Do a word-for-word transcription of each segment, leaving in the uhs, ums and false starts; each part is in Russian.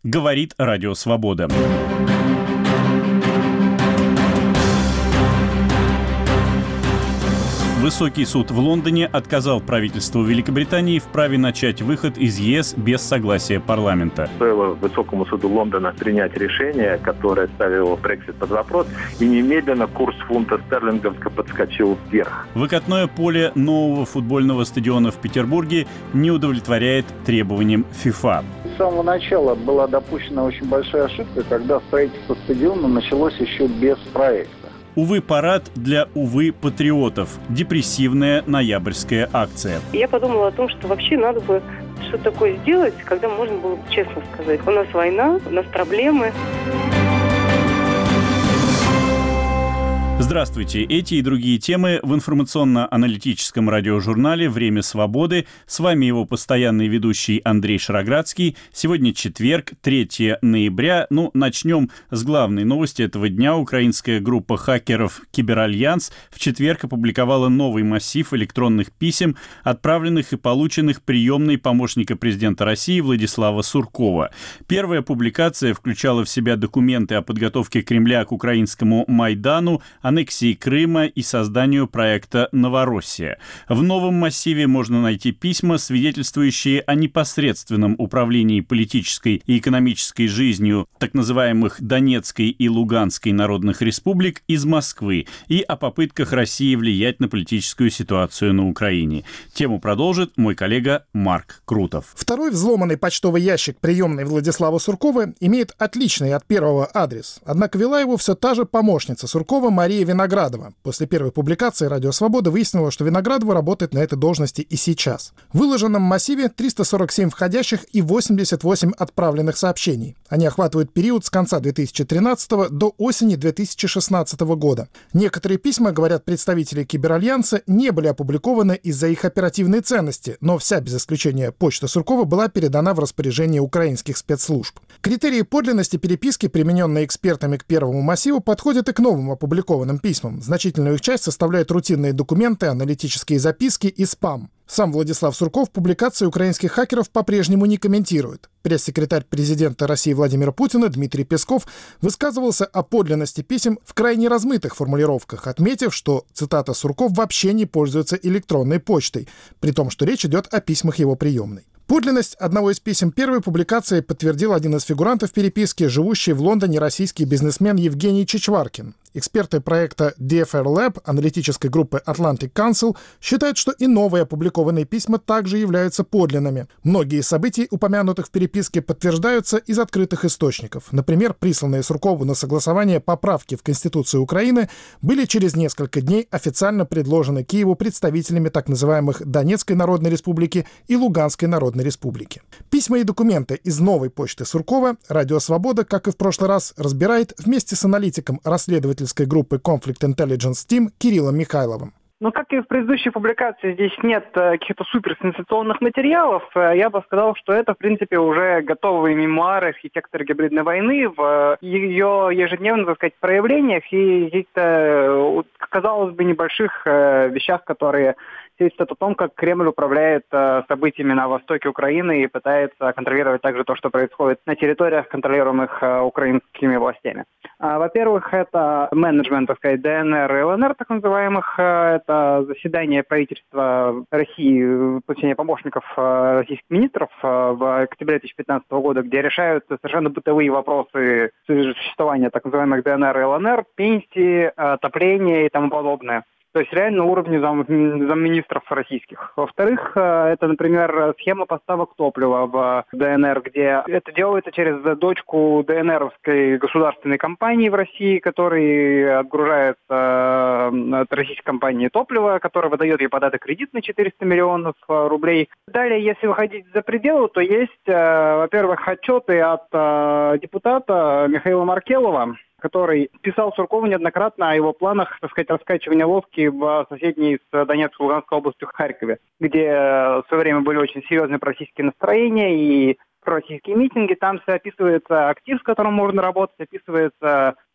говорит Радио Свобода. Высокий суд в Лондоне отказал правительству Великобритании в праве начать выход из ЕС без согласия парламента. Стоило Высокому суду Лондона принять решение, которое ставило Брексит под вопрос, и немедленно курс фунта стерлинговского подскочил вверх. Выкатное поле нового футбольного стадиона в Петербурге не удовлетворяет требованиям ФИФА. С самого начала была допущена очень большая ошибка, когда строительство стадиона началось еще без проекта. Увы, парад для, увы, патриотов. Депрессивная ноябрьская акция. Я подумала о том, что вообще надо бы что-то такое сделать, когда можно было бы честно сказать: у нас война, у нас проблемы. Здравствуйте! Эти и другие темы в информационно-аналитическом радиожурнале «Время свободы». С вами его постоянный ведущий Андрей Шароградский. Сегодня четверг, третьего ноября. Ну, начнем с главной новости этого дня. Украинская группа хакеров «Киберальянс» в четверг опубликовала новый массив электронных писем, отправленных и полученных приемной помощника президента России Владислава Суркова. Первая публикация включала в себя документы о подготовке Кремля к украинскому Майдану, аннексии Крыма и созданию проекта «Новороссия». В новом массиве можно найти письма, свидетельствующие о непосредственном управлении политической и экономической жизнью так называемых Донецкой и Луганской народных республик из Москвы и о попытках России влиять на политическую ситуацию на Украине. Тему продолжит мой коллега Марк Крутов. Второй взломанный почтовый ящик приемной Владислава Суркова имеет отличный от первого адрес. Однако вела его все та же помощница Суркова Мария Виноградова. После первой публикации «Радио Свобода» выяснилось, что Виноградова работает на этой должности и сейчас. В выложенном массиве триста сорок семь входящих и восемьдесят восемь отправленных сообщений. Они охватывают период с конца две тысячи тринадцатого до осени две тысячи шестнадцатого года. Некоторые письма, говорят представители Киберальянса, не были опубликованы из-за их оперативной ценности, но вся, без исключения почта Суркова, была передана в распоряжение украинских спецслужб. Критерии подлинности переписки, примененные экспертами к первому массиву, подходят и к новым опубликованным письмам. Значительную их часть составляют рутинные документы, аналитические записки и спам. Сам Владислав Сурков публикации украинских хакеров по-прежнему не комментирует. Пресс-секретарь президента России Владимира Путина Дмитрий Песков высказывался о подлинности писем в крайне размытых формулировках, отметив, что, цитата, «Сурков вообще не пользуется электронной почтой», при том, что речь идет о письмах его приемной. Подлинность одного из писем первой публикации подтвердил один из фигурантов переписки, живущий в Лондоне российский бизнесмен Евгений Чичваркин. Эксперты проекта ди эф эр Lab, аналитической группы Atlantic Council, считают, что и новые опубликованные письма также являются подлинными. Многие из событий, упомянутых в переписке, подтверждаются из открытых источников. Например, присланные Суркову на согласование поправки в Конституцию Украины были через несколько дней официально предложены Киеву представителями так называемых Донецкой Народной Республики и Луганской Народной Республики. Письма и документы из новой почты Суркова Радио Свобода, как и в прошлый раз, разбирает вместе с аналитиком расследовательской группы Conflict Intelligence Team Кириллом Михайловым. Ну, как и в предыдущей публикации, здесь нет э, каких-то суперсенсационных материалов. Э, я бы сказал, что это, в принципе, уже готовые мемуары архитектора гибридной войны в э, ее ежедневных, так сказать, проявлениях и каких-то, э, казалось бы, небольших э, вещах, которые свидетельствует о том, как Кремль управляет э, событиями на востоке Украины и пытается контролировать также то, что происходит на территориях, контролируемых э, украинскими властями. А, во-первых, это менеджмент, так сказать, ДНР и ЛНР, так называемых. Э, это заседание правительства России, получение помощников э, российских министров э, в октябре две тысячи пятнадцатого года, где решаются совершенно бытовые вопросы существования так называемых ДНР и ЛНР, пенсии, отопления и тому подобное. То есть реально на уровне зам, замминистров российских. Во-вторых, это, например, схема поставок топлива в ДНР, где это делается через дочку ДНРовской государственной компании в России, которая отгружает от российской компании топливо, которая выдает ей под это кредит на четыреста миллионов рублей. Далее, если выходить за пределы, то есть, во-первых, отчеты от депутата Михаила Маркелова, который писал Суркову неоднократно о его планах, так сказать, раскачивания лодки в соседней с Донецкой и Луганской областью Харькове, где в свое время были очень серьезные пророссийские настроения и пророссийские митинги. Там все описывается актив, с которым можно работать, описывается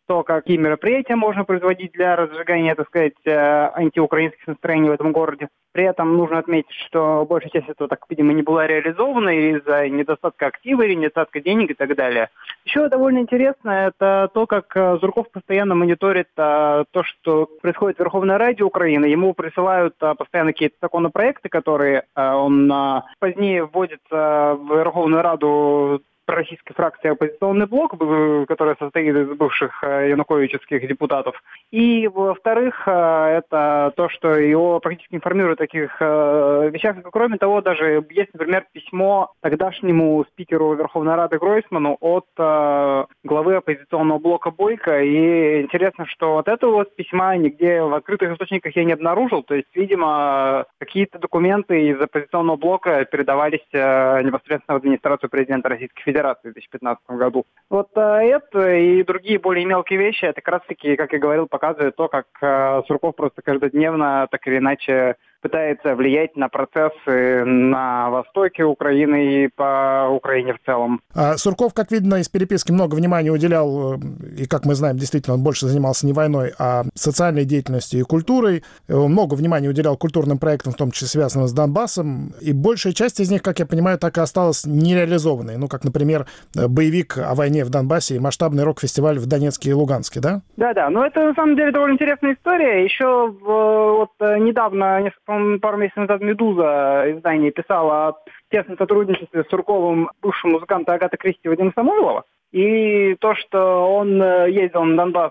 то, какие мероприятия можно производить для разжигания, так сказать, антиукраинских настроений в этом городе. При этом нужно отметить, что большая часть этого, так видимо, не была реализована из-за недостатка актива или недостатка денег и так далее. Еще довольно интересно это то, как Зурков постоянно мониторит а, то, что происходит в Верховной Раде Украины. Ему присылают а, постоянно какие-то законопроекты, которые а, он а, позднее вводит а, в Верховную Раду пророссийской фракции «Оппозиционный блок», которая состоит из бывших януковичевских депутатов. И, во-вторых, это то, что его практически информируют о таких вещах. Кроме того, даже есть, например, письмо тогдашнему спикеру Верховной Рады Гройсману от главы «Оппозиционного блока» Бойко. И интересно, что вот этого вот письма нигде в открытых источниках я не обнаружил. То есть, видимо, какие-то документы из «Оппозиционного блока» передавались непосредственно в администрацию президента Российской Федерации в две тысячи пятнадцатом году. Вот а, это и другие более мелкие вещи, это как раз-таки, как я говорил, показывает то, как а, Сурков просто каждодневно, так или иначе, пытается влиять на процессы на востоке Украины и по Украине в целом. А Сурков, как видно, из переписки много внимания уделял, и, как мы знаем, действительно, он больше занимался не войной, а социальной деятельностью и культурой. Много внимания уделял культурным проектам, в том числе связанным с Донбассом, и большая часть из них, как я понимаю, так и осталась нереализованной. Ну, как, например, боевик о войне в Донбассе и масштабный рок-фестиваль в Донецке и Луганске, да? Да-да, но это, на самом деле, довольно интересная история. Еще вот недавно, несколько пару месяцев назад «Медуза» издание писала о тесном сотрудничестве с Сурковым бывшим музыкантом Агаты Кристи Вадима Самойлова. И то, что он ездил на Донбасс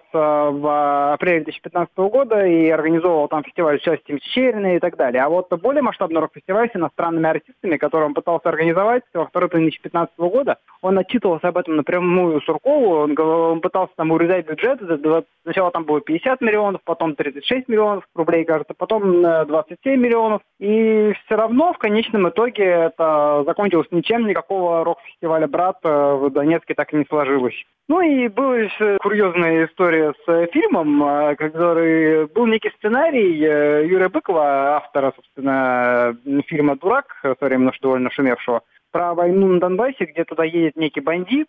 в апреле две тысячи пятнадцатого года и организовывал там фестиваль с участием Чечерина и так далее. А вот более масштабный рок-фестиваль с иностранными артистами, который он пытался организовать во второй половине две тысячи пятнадцатого года, он отчитывался об этом напрямую Суркову, он, он пытался там урезать бюджет. Сначала там было пятьдесят миллионов, потом тридцать шесть миллионов рублей, кажется, потом двадцать семь миллионов. И все равно в конечном итоге это закончилось ничем, никакого рок-фестиваля «Брат» в Донецке так и не сложилось. Ну и была еще курьезная история с фильмом, который был некий сценарий Юрия Быкова, автора, собственно, фильма «Дурак», современно довольно шумевшего, про войну на Донбассе, где туда едет некий бандит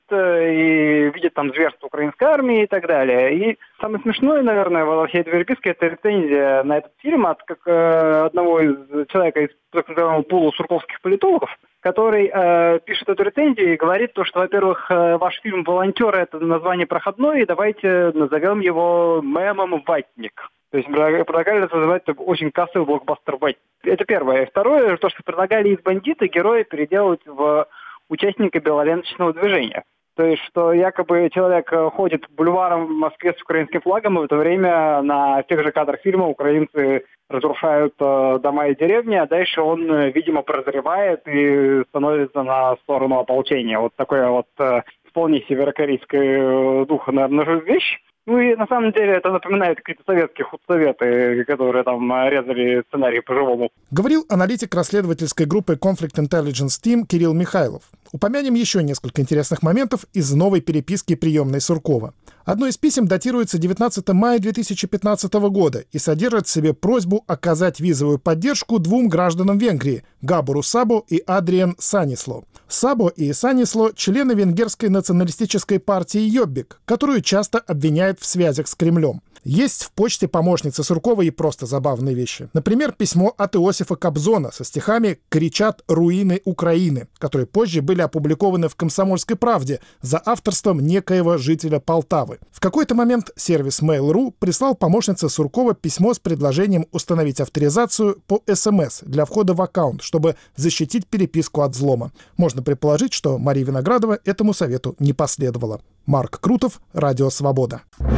и видит там зверство украинской армии и так далее. И самое смешное, наверное, во всей этой переписке — это рецензия на этот фильм от как, э, одного из человека из так называемого пула сурковских политологов, который э, пишет эту рецензию и говорит то, что, во-первых, э, ваш фильм «Волонтеры» — это название проходное, и давайте назовем его мемом «Ватник». То есть предлагали называть очень кассовый блокбастер «Ватник». Это первое. Второе, то, что предлагали из бандита героя переделать в участника белоленточного движения. То есть, что якобы человек ходит бульваром в Москве с украинским флагом, и в это время на тех же кадрах фильма украинцы разрушают э, дома и деревни, а дальше он, видимо, прозревает и становится на сторону ополчения. Вот такое вот э, вполне северокорейское духа, наверное, вещь. Ну и на самом деле это напоминает какие-то советские худсоветы, которые там резали сценарий по-живому. Говорил аналитик расследовательской группы Conflict Intelligence Team Кирилл Михайлов. Упомянем еще несколько интересных моментов из новой переписки приемной Суркова. Одно из писем датируется девятнадцатого мая две тысячи пятнадцатого года и содержит в себе просьбу оказать визовую поддержку двум гражданам Венгрии – Габору Сабо и Адриан Санисло. Сабо и Санисло – члены венгерской националистической партии «Йоббик», которую часто обвиняют в связях с Кремлем. Есть в почте помощницы Суркова и просто забавные вещи. Например, письмо от Иосифа Кобзона со стихами «Кричат руины Украины», которые позже были опубликованы в «Комсомольской правде» за авторством некоего жителя Полтавы. В какой-то момент сервис Mail точка ру прислал помощнице Суркова письмо с предложением установить авторизацию по эс эм эс для входа в аккаунт, чтобы защитить переписку от взлома. Можно предположить, что Мария Виноградова этому совету не последовала. Марк Крутов, Радио Свобода.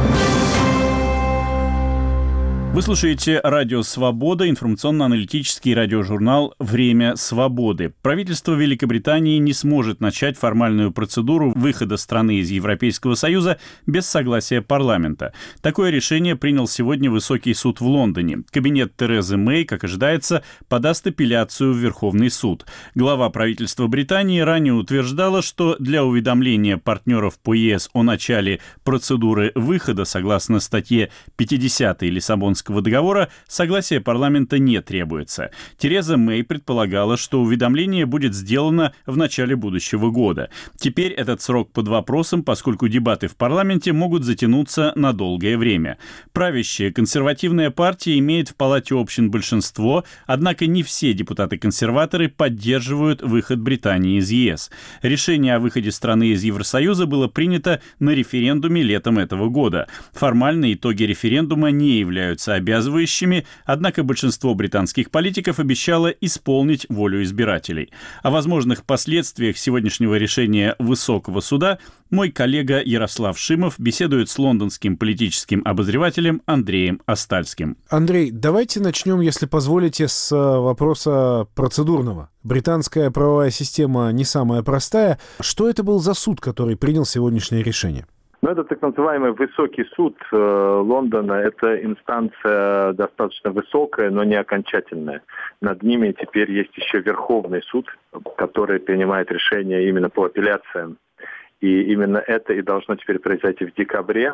Вы слушаете «Радио Свобода», информационно-аналитический радиожурнал «Время свободы». Правительство Великобритании не сможет начать формальную процедуру выхода страны из Европейского Союза без согласия парламента. Такое решение принял сегодня Высокий суд в Лондоне. Кабинет Терезы Мэй, как ожидается, подаст апелляцию в Верховный суд. Глава правительства Британии ранее утверждала, что для уведомления партнеров по е эс о начале процедуры выхода согласно статье пятидесятой Лиссабонской Лиссабонского договора согласие парламента не требуется. Тереза Мэй предполагала, что уведомление будет сделано в начале будущего года. Теперь этот срок под вопросом, поскольку дебаты в парламенте могут затянуться на долгое время. Правящая консервативная партия имеет в Палате общин большинство, однако не все депутаты-консерваторы поддерживают выход Британии из ЕС. Решение о выходе страны из Евросоюза было принято на референдуме летом этого года. Формально итоги референдума не являются обязывающими, однако большинство британских политиков обещало исполнить волю избирателей. О возможных последствиях сегодняшнего решения Высокого суда мой коллега Ярослав Шимов беседует с лондонским политическим обозревателем Андреем Остальским. Андрей, давайте начнем, если позволите, с вопроса процедурного. Британская правовая система не самая простая. Что это был за суд, который принял сегодняшнее решение? Ну, это так называемый Высокий суд э, Лондона. Это инстанция достаточно высокая, но не окончательная. Над ними теперь есть еще Верховный суд, который принимает решения именно по апелляциям. И именно это и должно теперь произойти в декабре.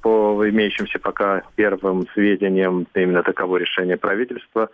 По имеющимся пока первым сведениям, именно таково решение правительства,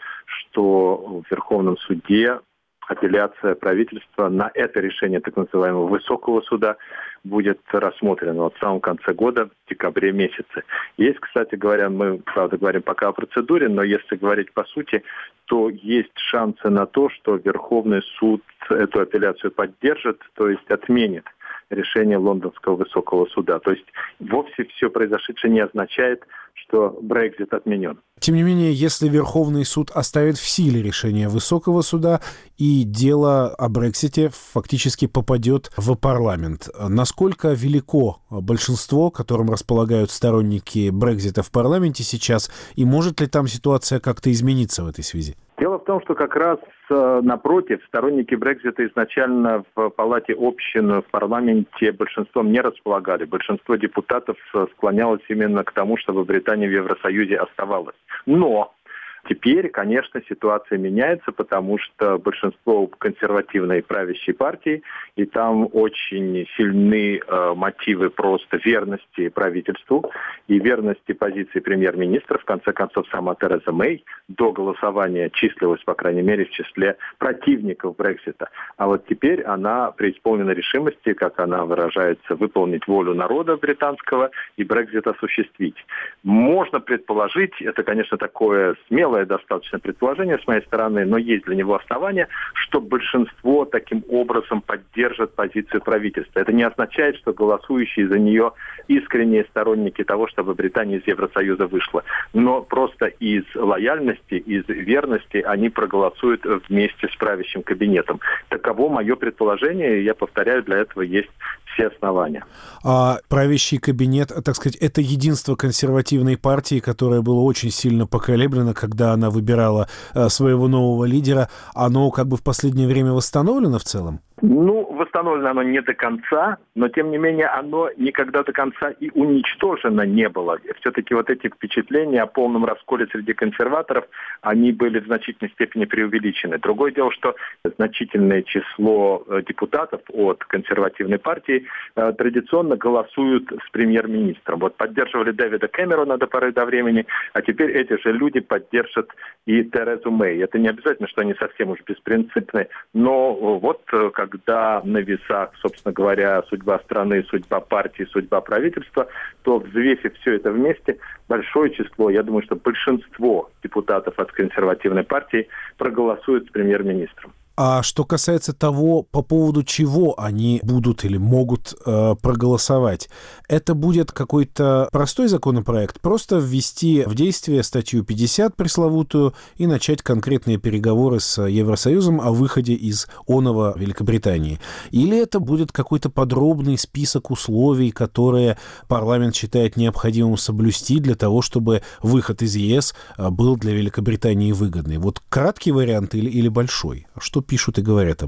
что в Верховном суде апелляция правительства на это решение так называемого Высокого суда будет рассмотрена вот в самом конце года, в декабре месяце. Есть, кстати говоря, мы, правда, говорим пока о процедуре, но если говорить по сути, то есть шансы на то, что Верховный суд эту апелляцию поддержит, то есть отменит решение Лондонского Высокого суда. То есть вовсе все произошедшее не означает, что Брексит отменен. Тем не менее, если Верховный суд оставит в силе решение Высокого суда и дело о Брексите фактически попадет в парламент, насколько велико большинство, которым располагают сторонники Брексита в парламенте сейчас, и может ли там ситуация как-то измениться в этой связи? Дело в том, что как раз напротив, сторонники Брексита изначально в Палате общин в парламенте большинством не располагали. Большинство депутатов склонялось именно к тому, чтобы Британия в Евросоюзе оставалась. Но теперь, конечно, ситуация меняется, потому что большинство консервативной правящей партии, и там очень сильны э, мотивы просто верности правительству и верности позиции премьер-министра. В конце концов, сама Тереза Мэй до голосования числилась, по крайней мере, в числе противников Брексита. А вот теперь она преисполнена решимости, как она выражается, выполнить волю народа британского и Брексит осуществить. Можно предположить, это, конечно, такое смелое достаточно предположение с моей стороны, но есть для него основания, что большинство таким образом поддержит позицию правительства. Это не означает, что голосующие за нее искренние сторонники того, чтобы Британия из Евросоюза вышла. Но просто из лояльности, из верности они проголосуют вместе с правящим кабинетом. Таково мое предположение, и я повторяю, для этого есть все основания. А правящий кабинет, так сказать, это единство консервативной партии, которое было очень сильно поколеблено, когда она выбирала своего нового лидера, оно как бы в последнее время восстановлено в целом? Ну, восстановлено оно не до конца, но, тем не менее, оно никогда до конца и уничтожено не было. Все-таки вот эти впечатления о полном расколе среди консерваторов, они были в значительной степени преувеличены. Другое дело, что значительное число депутатов от консервативной партии э, традиционно голосуют с премьер-министром. Вот поддерживали Дэвида Кэмерона до поры до времени, а теперь эти же люди поддержат и Терезу Мэй. Это не обязательно, что они совсем уж беспринципны, но вот как когда на весах, собственно говоря, судьба страны, судьба партии, судьба правительства, то, взвесив все это вместе, большое число, я думаю, что большинство депутатов от консервативной партии проголосуют с премьер-министром. А что касается того, по поводу чего они будут или могут э, проголосовать, это будет какой-то простой законопроект, просто ввести в действие статью пятьдесят пресловутую и начать конкретные переговоры с Евросоюзом о выходе из оного Великобритании. Или это будет какой-то подробный список условий, которые парламент считает необходимым соблюсти для того, чтобы выход из ЕС был для Великобритании выгодный. Вот краткий вариант или, или большой? Что пишут и говорят об этом?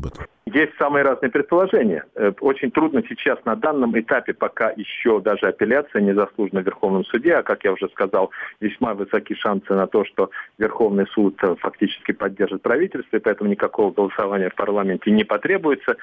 Есть самые разные предположения. Очень трудно сейчас на данном этапе, пока еще даже апелляция не заслужена в Верховном суде, а, как я уже сказал, весьма высоки шансы на то, что Верховный суд фактически поддержит правительство, и поэтому никакого голосования в парламенте не потребуется.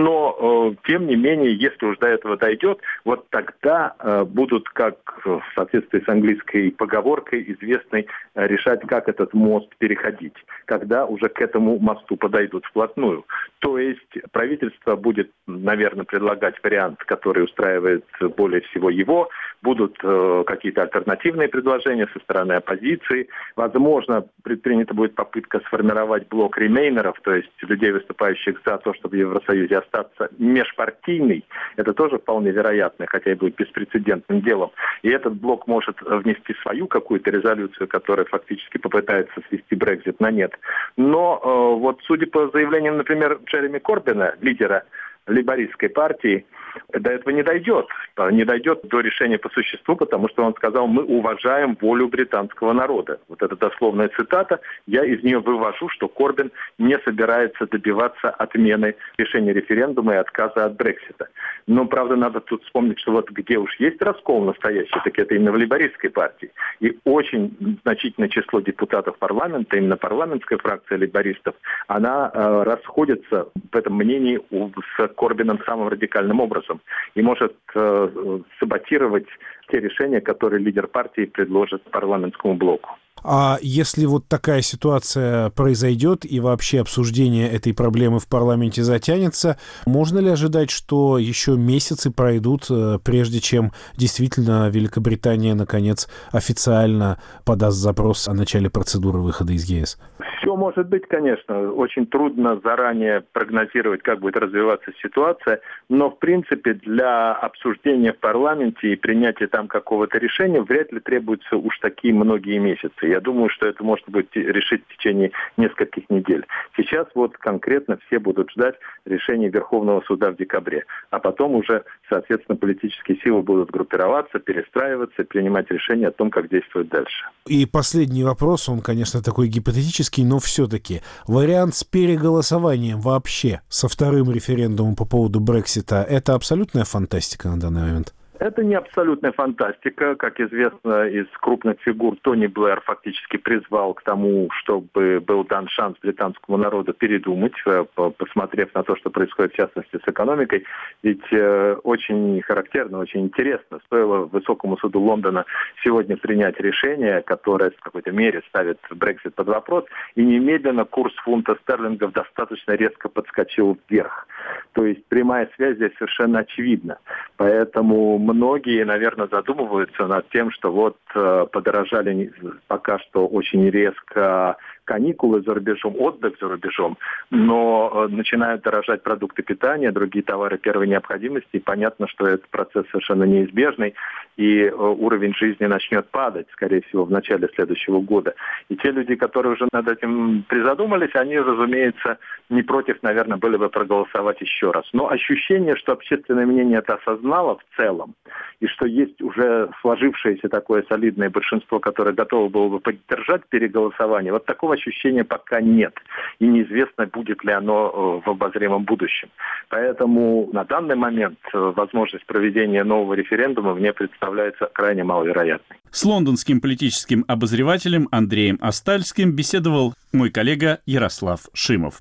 Но, тем не менее, если уж до этого дойдет, вот тогда будут, как в соответствии с английской поговоркой известной, решать, как этот мост переходить, когда уже к этому мосту подойдут вплотную. То есть правительство будет, наверное, предлагать вариант, который устраивает более всего его, будут э, какие-то альтернативные предложения со стороны оппозиции. Возможно, предпринята будет попытка сформировать блок ремейнеров, то есть людей, выступающих за то, чтобы в Евросоюзе остаться, межпартийный. Это тоже вполне вероятно, хотя и будет беспрецедентным делом. И этот блок может внести свою какую-то резолюцию, которая фактически попытается свести Брексит на нет. Но э, вот судя по заявлениям, например, Джереми Корбина, лидера лейбористской партии, до этого не дойдет. Не дойдет до решения по существу, потому что он сказал: мы уважаем волю британского народа. Вот это дословная цитата. Я из нее вывожу, что Корбин не собирается добиваться отмены решения референдума и отказа от Брексита. Но, правда, надо тут вспомнить, что вот где уж есть раскол настоящий, так это именно в лейбористской партии. И очень значительное число депутатов парламента, именно парламентская фракция лейбористов, она э, расходится в этом мнении с Корбином самым радикальным образом и может э, саботировать те решения, которые лидер партии предложит парламентскому блоку. А если вот такая ситуация произойдет и вообще обсуждение этой проблемы в парламенте затянется, можно ли ожидать, что еще месяцы пройдут, прежде чем действительно Великобритания, наконец, официально подаст запрос о начале процедуры выхода из ЕС? Все может быть, конечно. Очень трудно заранее прогнозировать, как будет развиваться ситуация, но, в принципе, для обсуждения в парламенте и принятия там какого-то решения вряд ли требуются уж такие многие месяцы. Я думаю, что это можно будет решить в течение нескольких недель. Сейчас вот конкретно все будут ждать решения Верховного суда в декабре, а потом уже, соответственно, политические силы будут группироваться, перестраиваться, принимать решения о том, как действовать дальше. И последний вопрос, он, конечно, такой гипотетический, но все-таки вариант с переголосованием вообще со вторым референдумом по поводу Брексита — это абсолютная фантастика на данный момент? Это не абсолютная фантастика. Как известно, из крупных фигур Тони Блэр фактически призвал к тому, чтобы был дан шанс британскому народу передумать, посмотрев на то, что происходит в частности с экономикой. Ведь э, очень характерно, очень интересно, стоило Высокому суду Лондона сегодня принять решение, которое в какой-то мере ставит Брексит под вопрос, и немедленно курс фунта стерлингов достаточно резко подскочил вверх. То есть прямая связь здесь совершенно очевидна. Поэтому многие, наверное, задумываются над тем, что вот э, подорожали пока что очень резко каникулы за рубежом, отдых за рубежом, но э, начинают дорожать продукты питания, другие товары первой необходимости, и понятно, что этот процесс совершенно неизбежный, и э, уровень жизни начнет падать, скорее всего, в начале следующего года. И те люди, которые уже над этим призадумались, они, разумеется, не против, наверное, были бы проголосовать еще раз. Но ощущение, что общественное мнение это осознало в целом, и что есть уже сложившееся такое солидное большинство, которое готово было бы поддержать переголосование, вот такого ощущения пока нет. И неизвестно, будет ли оно в обозримом будущем. Поэтому на данный момент возможность проведения нового референдума мне представляется крайне маловероятной. С лондонским политическим обозревателем Андреем Остальским беседовал мой коллега Ярослав Шимов.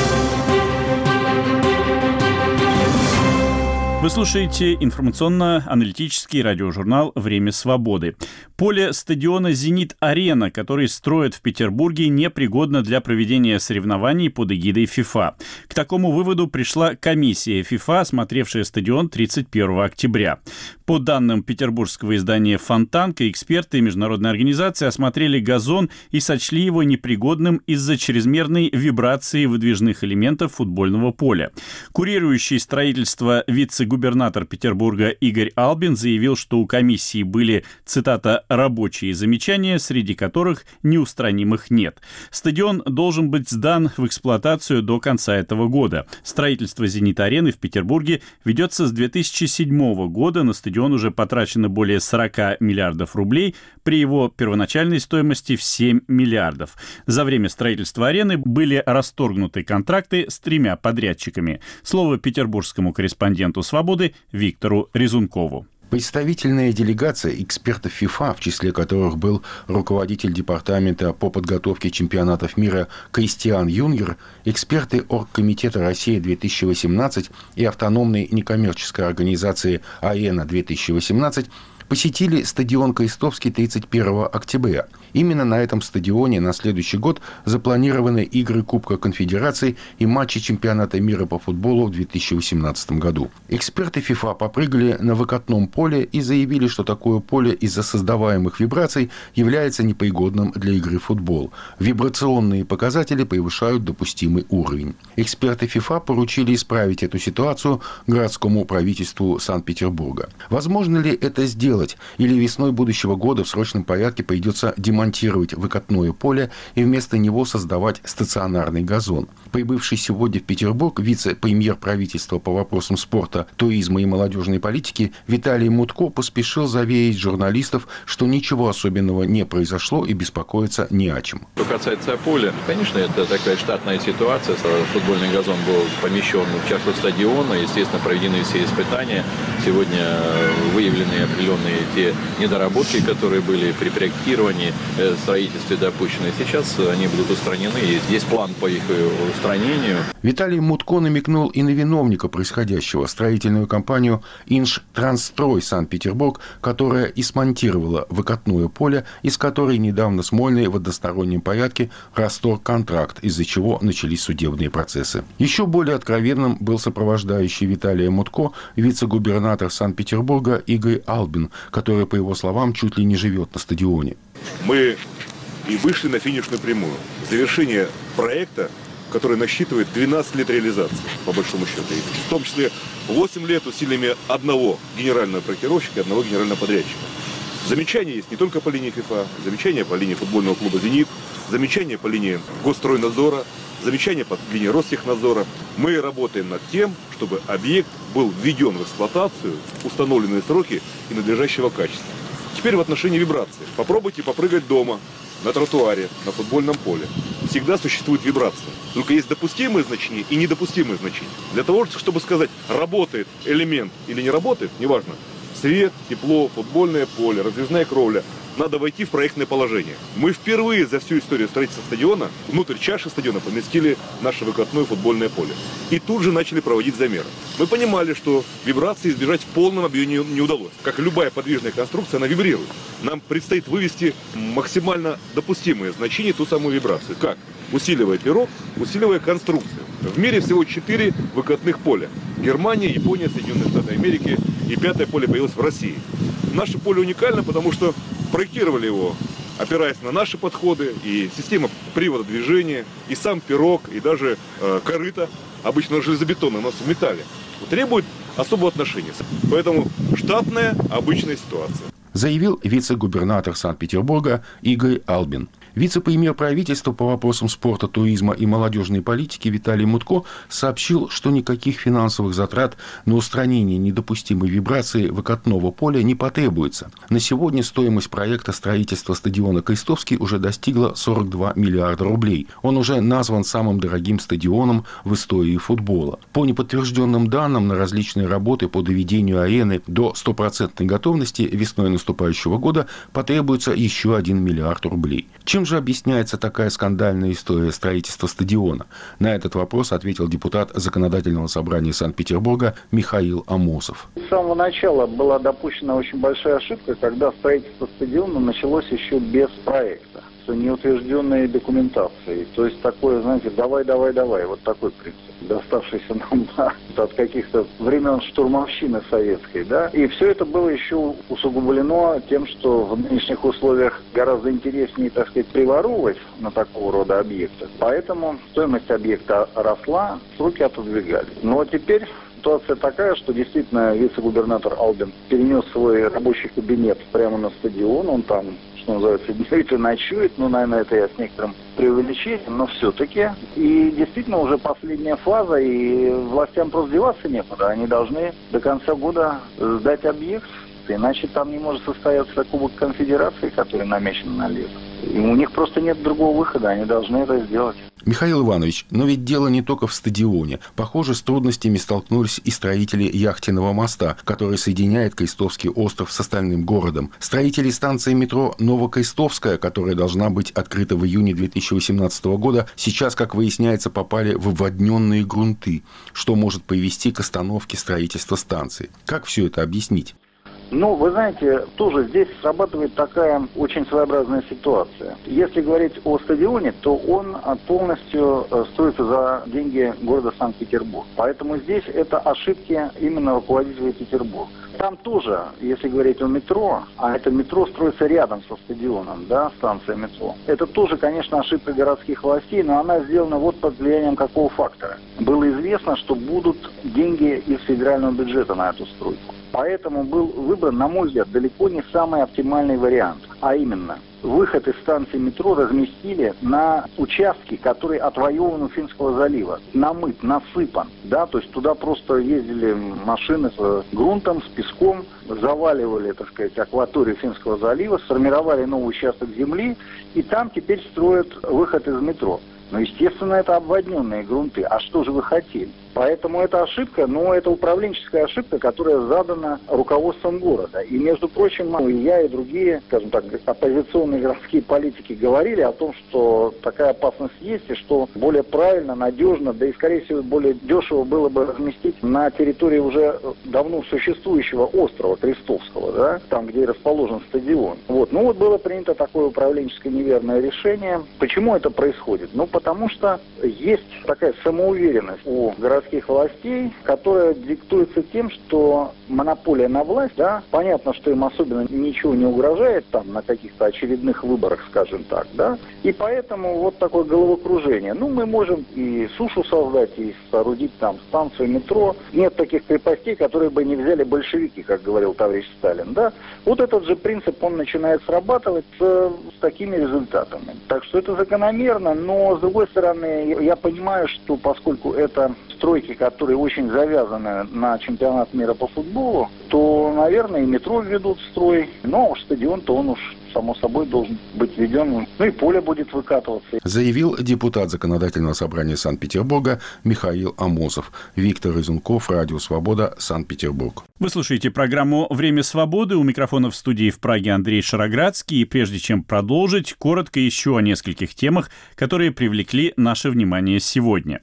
Вы слушаете информационно-аналитический радиожурнал «Время свободы». Поле стадиона «Зенит-Арена», который строят в Петербурге, непригодно для проведения соревнований под эгидой ФИФА. К такому выводу пришла комиссия ФИФА, осмотревшая стадион тридцать первого октября. По данным петербургского издания «Фонтанка», эксперты международной организации осмотрели газон и сочли его непригодным из-за чрезмерной вибрации выдвижных элементов футбольного поля. Курирующий строительство вице-губернатор вице-губернатор Петербурга Игорь Албин заявил, что у комиссии были, цитата, «рабочие замечания», среди которых неустранимых нет. Стадион должен быть сдан в эксплуатацию до конца этого года. Строительство «Зенит-арены» в Петербурге ведется с две тысячи седьмого года. На стадион уже потрачено более сорока миллиардов рублей при его первоначальной стоимости в семь миллиардов. За время строительства арены были расторгнуты контракты с тремя подрядчиками. Слово петербургскому корреспонденту «Свободы» Виктору Резункову. Представительная делегация экспертов ФИФА, в числе которых был руководитель департамента по подготовке чемпионатов мира Кристиан Юнгер, эксперты Оргкомитета России-две тысячи восемнадцать и автономной некоммерческой организации АЭНА-две тысячи восемнадцать, посетили стадион Крестовский тридцать первого октября. Именно на этом стадионе на следующий год запланированы игры Кубка Конфедераций и матчи чемпионата мира по футболу в две тысячи восемнадцатом году. Эксперты ФИФА попрыгали на выкатном поле и заявили, что такое поле из-за создаваемых вибраций является непригодным для игры в футбол. Вибрационные показатели превышают допустимый уровень. Эксперты ФИФА поручили исправить эту ситуацию городскому правительству Санкт-Петербурга. Возможно ли это сделать? Или весной будущего года в срочном порядке придется демонтировать выкатное поле и вместо него создавать стационарный газон? Прибывший сегодня в Петербург вице-премьер правительства по вопросам спорта, туризма и молодежной политики Виталий Мутко поспешил заверить журналистов, что ничего особенного не произошло и беспокоиться не о чем. Что касается поля, конечно, это такая штатная ситуация. Футбольный газон был помещен в чашу стадиона, естественно, проведены все испытания. Сегодня выявлены определенные те недоработки, которые были при проектировании, строительстве допущены. Сейчас они будут устранены. Есть план по их устранению. Виталий Мутко намекнул и на виновника происходящего, строительную компанию «Инж-Трансстрой Санкт-Петербург», которая и смонтировала выкатное поле, из которой недавно Смольный в одностороннем порядке расторг контракт, из-за чего начались судебные процессы. Еще более откровенным был сопровождающий Виталия Мутко вице-губернатор Санкт-Петербурга Игорь Албин, который, по его словам, чуть ли не живет на стадионе. Мы и вышли на финишную прямую. Завершение проекта, который насчитывает двенадцать лет реализации, по большому счету. В том числе восемь лет усилиями одного генерального проектировщика и одного генерального подрядчика. Замечания есть не только по линии ФИФА, замечания по линии футбольного клуба «Зенит», замечания по линии Госстройнадзора, замечания по линии Ростехнадзора. Мы работаем над тем, чтобы объект был введен в эксплуатацию в установленные сроки и надлежащего качества. Теперь в отношении вибрации. Попробуйте попрыгать дома, на тротуаре, на футбольном поле. Всегда существует вибрация. Только есть допустимые значения и недопустимые значения. Для того, чтобы сказать, работает элемент или не работает, неважно, свет, тепло, футбольное поле, раздвижная кровля, надо войти в проектное положение. Мы впервые за всю историю строительства стадиона внутрь чаши стадиона поместили наше выкатное футбольное поле. И тут же начали проводить замеры. Мы понимали, что вибрации избежать в полном объеме не удалось. Как и любая подвижная конструкция, она вибрирует. Нам предстоит вывести максимально допустимые значения, ту самую вибрацию. Как? Усиливая пирог, усиливая конструкцию. В мире всего четыре выкатных поля. Германия, Япония, Соединенные Штаты Америки и пятое поле появилось в России. Наше поле уникально, потому что проектировали его, опираясь на наши подходы, и система привода движения, и сам пирог, и даже э, корыто, обычно железобетонное, у нас в металле, требует особого отношения. Поэтому штатная, обычная ситуация. Заявил вице-губернатор Санкт-Петербурга Игорь Албин. Вице-премьер правительства по вопросам спорта, туризма и молодежной политики Виталий Мутко сообщил, что никаких финансовых затрат на устранение недопустимой вибрации выкатного поля не потребуется. На сегодня стоимость проекта строительства стадиона Крестовский уже достигла сорок два миллиарда рублей. Он уже назван самым дорогим стадионом в истории футбола. По неподтвержденным данным, на различные работы по доведению арены до стопроцентной готовности весной наступающего года потребуется еще один миллиард рублей. Чем же объясняется такая скандальная история строительства стадиона? На этот вопрос ответил депутат Законодательного собрания Санкт-Петербурга Михаил Амосов. С самого начала была допущена очень большая ошибка, когда строительство стадиона началось еще без проекта, с неутвержденной документацией. То есть такое, знаете, давай, давай, давай, вот такой принцип, доставшийся нам от каких-то времен штурмовщины советской, да. И все это было еще усугублено тем, что в нынешних условиях гораздо интереснее, так сказать, приворовывать на такого рода объектах. Поэтому стоимость объекта росла, сроки отодвигались. Но теперь Ситуация такая, что действительно вице-губернатор Албин перенес свой рабочий кабинет прямо на стадион. Он там, что называется, действительно ночует. Ну, наверное, это я с некоторым преувеличением, но все-таки. И действительно уже последняя фаза, и властям просто деваться некуда. Они должны до конца года сдать объект. Иначе там не может состояться Кубок Конфедерации, который намечен на лето. И у них просто нет другого выхода, они должны это сделать. Михаил Иванович, но ведь дело не только в стадионе. Похоже, с трудностями столкнулись и строители яхтенного моста, который соединяет Каистовский остров с остальным городом. Строители станции метро Новокаистовская, которая должна быть открыта в июне две тысячи восемнадцатого года, сейчас, как выясняется, попали в вводненные грунты, что может привести к остановке строительства станции. Как все это объяснить? Ну, вы знаете, тоже здесь срабатывает такая очень своеобразная ситуация. Если говорить о стадионе, то он полностью строится за деньги города Санкт-Петербург. Поэтому здесь это ошибки именно руководителей Петербурга. Там тоже, если говорить о метро, а это метро строится рядом со стадионом, да, станция метро, это тоже, конечно, ошибка городских властей, но она сделана вот под влиянием какого фактора. Было известно, что будут деньги из федерального бюджета на эту стройку. Поэтому был выбран, на мой взгляд, далеко не самый оптимальный вариант. А именно, выход из станции метро разместили на участке, который отвоеван у Финского залива. Намыт, насыпан. Да, то есть туда просто ездили машины с грунтом, с песком, заваливали, так сказать, акваторию Финского залива, сформировали новый участок земли, и там теперь строят выход из метро. Но, естественно, это обводненные грунты. А что же вы хотели? Поэтому это ошибка, но это управленческая ошибка, которая задана руководством города. И, между прочим, и я, и другие, скажем так, оппозиционные городские политики говорили о том, что такая опасность есть, и что более правильно, надежно, да и, скорее всего, более дешево было бы разместить на территории уже давно существующего острова Крестовского, да, там, где расположен стадион. Вот. Ну вот было принято такое управленческое неверное решение. Почему это происходит? Ну, потому что есть такая самоуверенность у городских властей, которая диктуется тем, что монополия на власть, да, понятно, что им особенно ничего не угрожает там на каких-то очередных выборах, скажем так, да, и поэтому вот такое головокружение. Ну, мы можем и сушу создать, и соорудить там станцию метро. Нет таких крепостей, которые бы не взяли большевики, как говорил товарищ Сталин, да. Вот этот же принцип, он начинает срабатывать с, с такими результатами. Так что это закономерно, но с другой стороны, я понимаю, что поскольку это стройки, которые очень завязаны на чемпионат мира по футболу, то, наверное, и метро введут в строй. Но стадион-то он уж, само собой, должен быть введен. Ну и поле будет выкатываться. Заявил депутат Законодательного собрания Санкт-Петербурга Михаил Амосов. Виктор Изунков, Радио Свобода, Санкт-Петербург. Вы слушаете программу «Время свободы». У микрофона в студии в Праге Андрей Шароградский. И прежде чем продолжить, коротко еще о нескольких темах, которые привлекли наше внимание сегодня.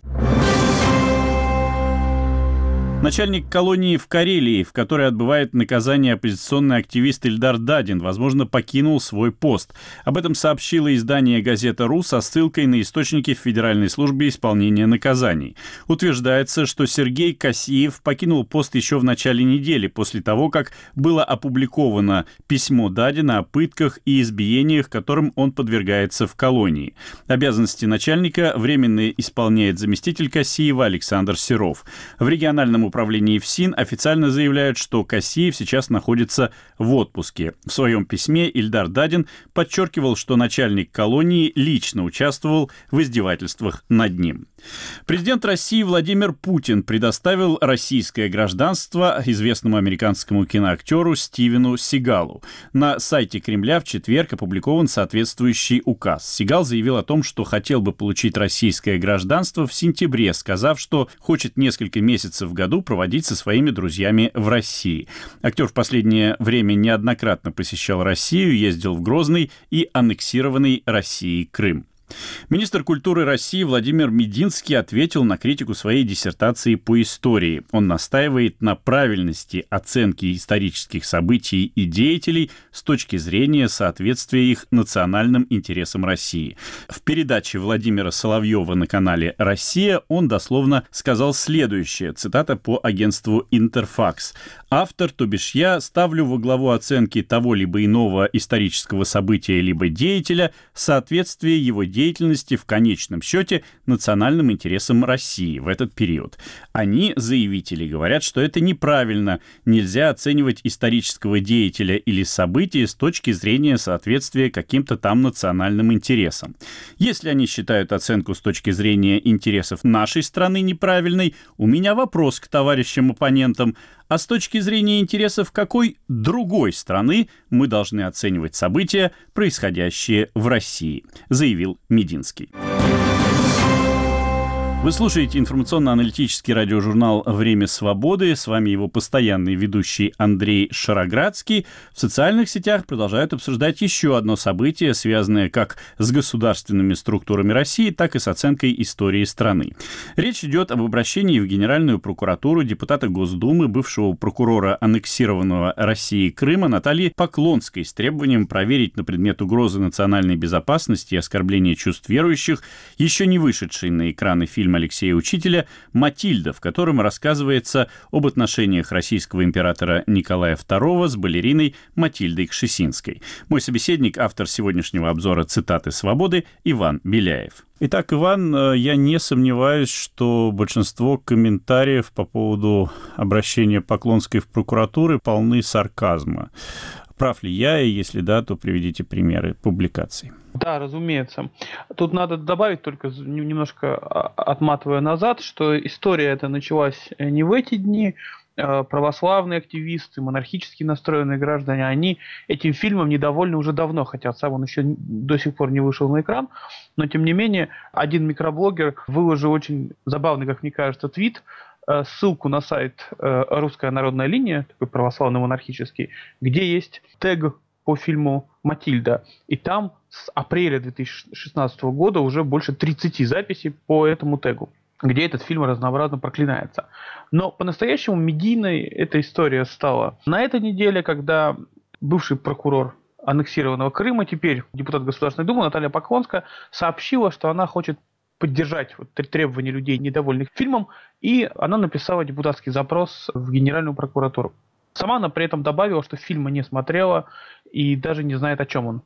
Начальник колонии в Карелии, в которой отбывает наказание оппозиционный активист Ильдар Дадин, возможно, покинул свой пост. Об этом сообщило издание «Газета.ру» со ссылкой на источники в Федеральной службе исполнения наказаний. Утверждается, что Сергей Касиев покинул пост еще в начале недели, после того, как было опубликовано письмо Дадина о пытках и избиениях, которым он подвергается в колонии. Обязанности начальника временно исполняет заместитель Касиева Александр Серов. В региональном управлении ФСИН официально заявляют, что Касиев сейчас находится в отпуске. В своем письме Ильдар Дадин подчеркивал, что начальник колонии лично участвовал в издевательствах над ним. Президент России Владимир Путин предоставил российское гражданство известному американскому киноактеру Стивену Сигалу. На сайте Кремля в четверг опубликован соответствующий указ. Сигал заявил о том, что хотел бы получить российское гражданство в сентябре, сказав, что хочет несколько месяцев в году проводить со своими друзьями в России. Актер в последнее время неоднократно посещал Россию, ездил в Грозный и аннексированный Россией Крым. Министр культуры России Владимир Мединский ответил на критику своей диссертации по истории. Он настаивает на правильности оценки исторических событий и деятелей с точки зрения соответствия их национальным интересам России. В передаче Владимира Соловьева на канале «Россия» он дословно сказал следующее, цитата по агентству «Интерфакс». «Автор, то бишь я, ставлю во главу оценки того либо иного исторического события либо деятеля соответствие его деятельности деятельности в конечном счете национальным интересам России в этот период. Они, заявители, говорят, что это неправильно. Нельзя оценивать исторического деятеля или события с точки зрения соответствия каким-то там национальным интересам. Если они считают оценку с точки зрения интересов нашей страны неправильной, у меня вопрос к товарищам-оппонентам. А с точки зрения интересов какой другой страны мы должны оценивать события, происходящие в России, заявил Мединский. Вы слушаете информационно-аналитический радиожурнал «Время свободы». С вами его постоянный ведущий Андрей Шароградский. В социальных сетях продолжают обсуждать еще одно событие, связанное как с государственными структурами России, так и с оценкой истории страны. Речь идет об обращении в Генеральную прокуратуру депутата Госдумы, бывшего прокурора аннексированного России Крыма Натальи Поклонской с требованием проверить на предмет угрозы национальной безопасности и оскорбления чувств верующих еще не вышедший на экраны фильм Алексея Учителя «Матильда», в котором рассказывается об отношениях российского императора Николая второго с балериной Матильдой Кшесинской. Мой собеседник, автор сегодняшнего обзора «Цитаты свободы» Иван Беляев. Итак, Иван, я не сомневаюсь, что большинство комментариев по поводу обращения Поклонской в прокуратуру полны сарказма. Прав ли я, и если да, то приведите примеры публикаций. Да, разумеется. Тут надо добавить, только немножко отматывая назад, что история эта началась не в эти дни. Православные активисты, монархически настроенные граждане, они этим фильмом недовольны уже давно, хотя сам он еще до сих пор не вышел на экран. Но, тем не менее, один микроблогер выложил очень забавный, как мне кажется, твит, ссылку на сайт «Русская народная линия», такой православный монархический, где есть тег по фильму «Матильда». И там с апреля две тысячи шестнадцатого года уже больше тридцати записей по этому тегу, где этот фильм разнообразно проклинается. Но по-настоящему медийной эта история стала на этой неделе, когда бывший прокурор аннексированного Крыма, теперь депутат Государственной Думы Наталья Поклонская, сообщила, что она хочет поддержать вот требования людей, недовольных фильмом, и она написала депутатский запрос в Генеральную прокуратуру. Сама она при этом добавила, что фильма не смотрела и даже не знает, о чем он.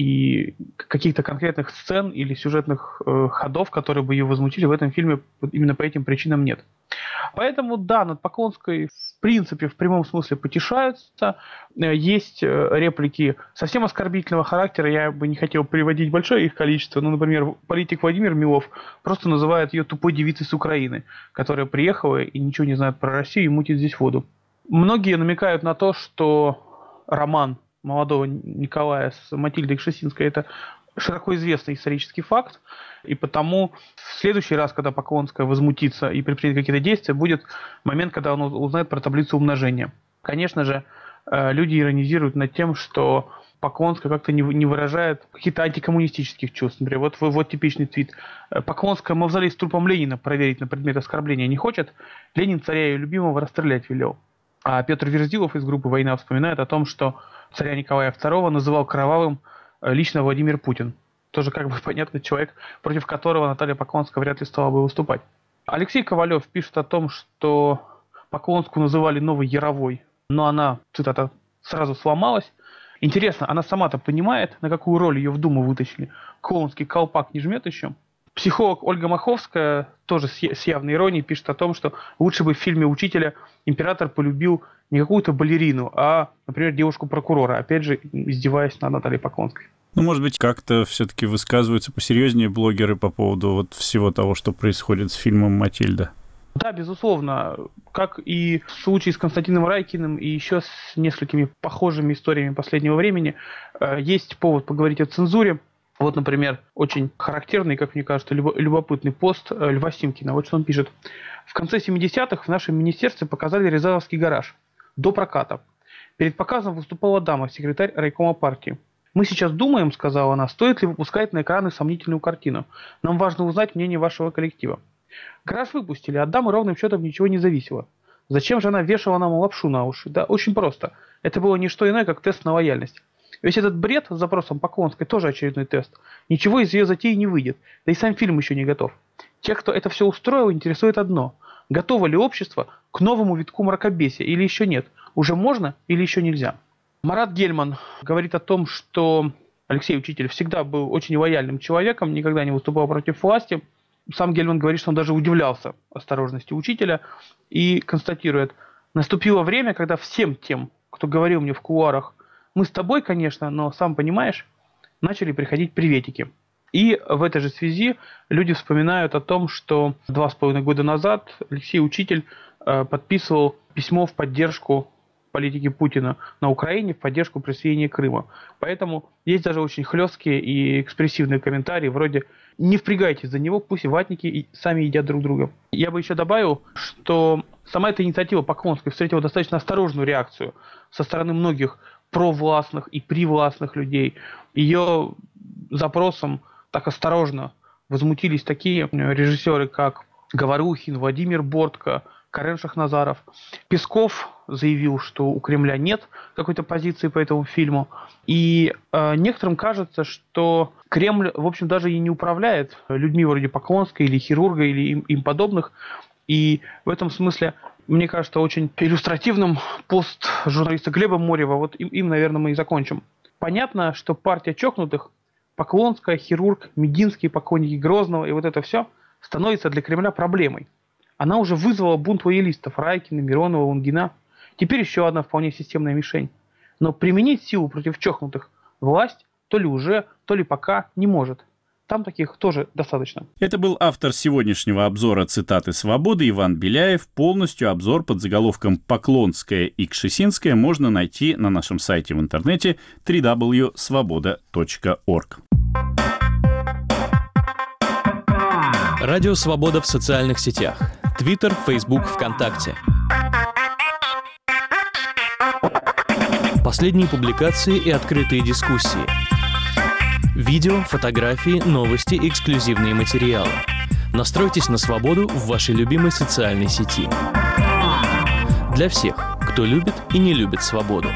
И каких-то конкретных сцен или сюжетных э, ходов, которые бы ее возмутили, в этом фильме именно по этим причинам нет. Поэтому, да, над Поклонской в принципе в прямом смысле потешаются. Есть реплики совсем оскорбительного характера, я бы не хотел приводить большое их количество. Ну, например, политик Владимир Милов просто называет ее тупой девицей с Украины, которая приехала и ничего не знает про Россию и мутит здесь воду. Многие намекают на то, что роман молодого Николая с Матильдой Кшесинской – это широко известный исторический факт, и потому в следующий раз, когда Поклонская возмутится и предпримет какие-то действия, будет момент, когда он узнает про таблицу умножения. Конечно же, люди иронизируют над тем, что Поклонская как-то не выражает каких-то антикоммунистических чувств. Например, вот, вот типичный твит. Поклонская мавзолей с трупом Ленина проверить на предмет оскорбления не хочет. Ленин царя ее любимого расстрелять велел. А Петр Верзилов из группы «Война» вспоминает о том, что царя Николая второго называл кровавым лично Владимир Путин. Тоже как бы понятный человек, против которого Наталья Поклонская вряд ли стала бы выступать. Алексей Ковалев пишет о том, что Поклонскую называли новой Яровой, но она, цитата, сразу сломалась. Интересно, она сама-то понимает, на какую роль ее в Думу вытащили? Клоунский колпак не жмет еще? Психолог Ольга Маховская тоже с явной иронией пишет о том, что лучше бы в фильме «Учителя» император полюбил не какую-то балерину, а, например, девушку-прокурора, опять же, издеваясь над Натальей Поклонской. Ну, может быть, как-то все-таки высказываются посерьезнее блогеры по поводу вот всего того, что происходит с фильмом «Матильда». Да, безусловно. Как и в случае с Константином Райкиным и еще с несколькими похожими историями последнего времени, есть повод поговорить о цензуре. Вот, например, очень характерный, как мне кажется, любопытный пост Льва Симкина. Вот что он пишет. В конце семидесятых в нашем министерстве показали Рязановский гараж до проката. Перед показом выступала дама, секретарь райкома партии. «Мы сейчас думаем, — сказала она, — стоит ли выпускать на экраны сомнительную картину. Нам важно узнать мнение вашего коллектива». Гараж выпустили, от дамы ровным счетом ничего не зависело. Зачем же она вешала нам лапшу на уши? Да очень просто. Это было не что иное, как тест на лояльность. Весь этот бред с запросом Поклонской тоже очередной тест. Ничего из ее затеи не выйдет, да и сам фильм еще не готов. Тех, кто это все устроил, интересует одно. Готово ли общество к новому витку мракобесия или еще нет? Уже можно или еще нельзя? Марат Гельман говорит о том, что Алексей Учитель всегда был очень лояльным человеком, никогда не выступал против власти. Сам Гельман говорит, что он даже удивлялся осторожности Учителя и констатирует: наступило время, когда всем тем, кто говорил мне в кулуарах, мы с тобой, конечно, но сам понимаешь, начали приходить приветики. И в этой же связи люди вспоминают о том, что два с половиной года назад Алексей Учитель э, подписывал письмо в поддержку политики Путина на Украине, в поддержку присоединения Крыма. Поэтому есть даже очень хлесткие и экспрессивные комментарии вроде «не впрягайтесь за него, пусть и ватники и сами едят друг друга». Я бы еще добавил, что сама эта инициатива Поклонской встретила достаточно осторожную реакцию со стороны многих провластных и привластных людей. Ее запросом так осторожно возмутились такие режиссеры, как Говорухин, Владимир Бортко, Карен Шахназаров. Песков заявил, что у Кремля нет какой-то позиции по этому фильму. И э, некоторым кажется, что Кремль, в общем, даже и не управляет людьми вроде Поклонской или хирурга или им, им подобных. И в этом смысле, мне кажется, очень иллюстративным пост журналиста Глеба Морева. Вот им, им, наверное, мы и закончим. Понятно, что партия чокнутых, Поклонская, хирург, Мединский, поклонники Грозного и вот это все становится для Кремля проблемой. Она уже вызвала бунт лоялистов Райкина, Миронова, Лунгина. Теперь еще одна вполне системная мишень. Но применить силу против чокнутых власть то ли уже, то ли пока не может. Там таких тоже достаточно. Это был автор сегодняшнего обзора цитаты «Свободы» Иван Беляев. Полностью обзор под заголовком «Поклонская и Кшесинская» можно найти на нашем сайте в интернете дабл ю дабл ю дабл ю точка свобода точка орг. Радио «Свобода» в социальных сетях. Твиттер, Фейсбук, ВКонтакте. Последние публикации и открытые дискуссии. Видео, фотографии, новости, эксклюзивные материалы. Настройтесь на свободу в вашей любимой социальной сети. Для всех, кто любит и не любит свободу.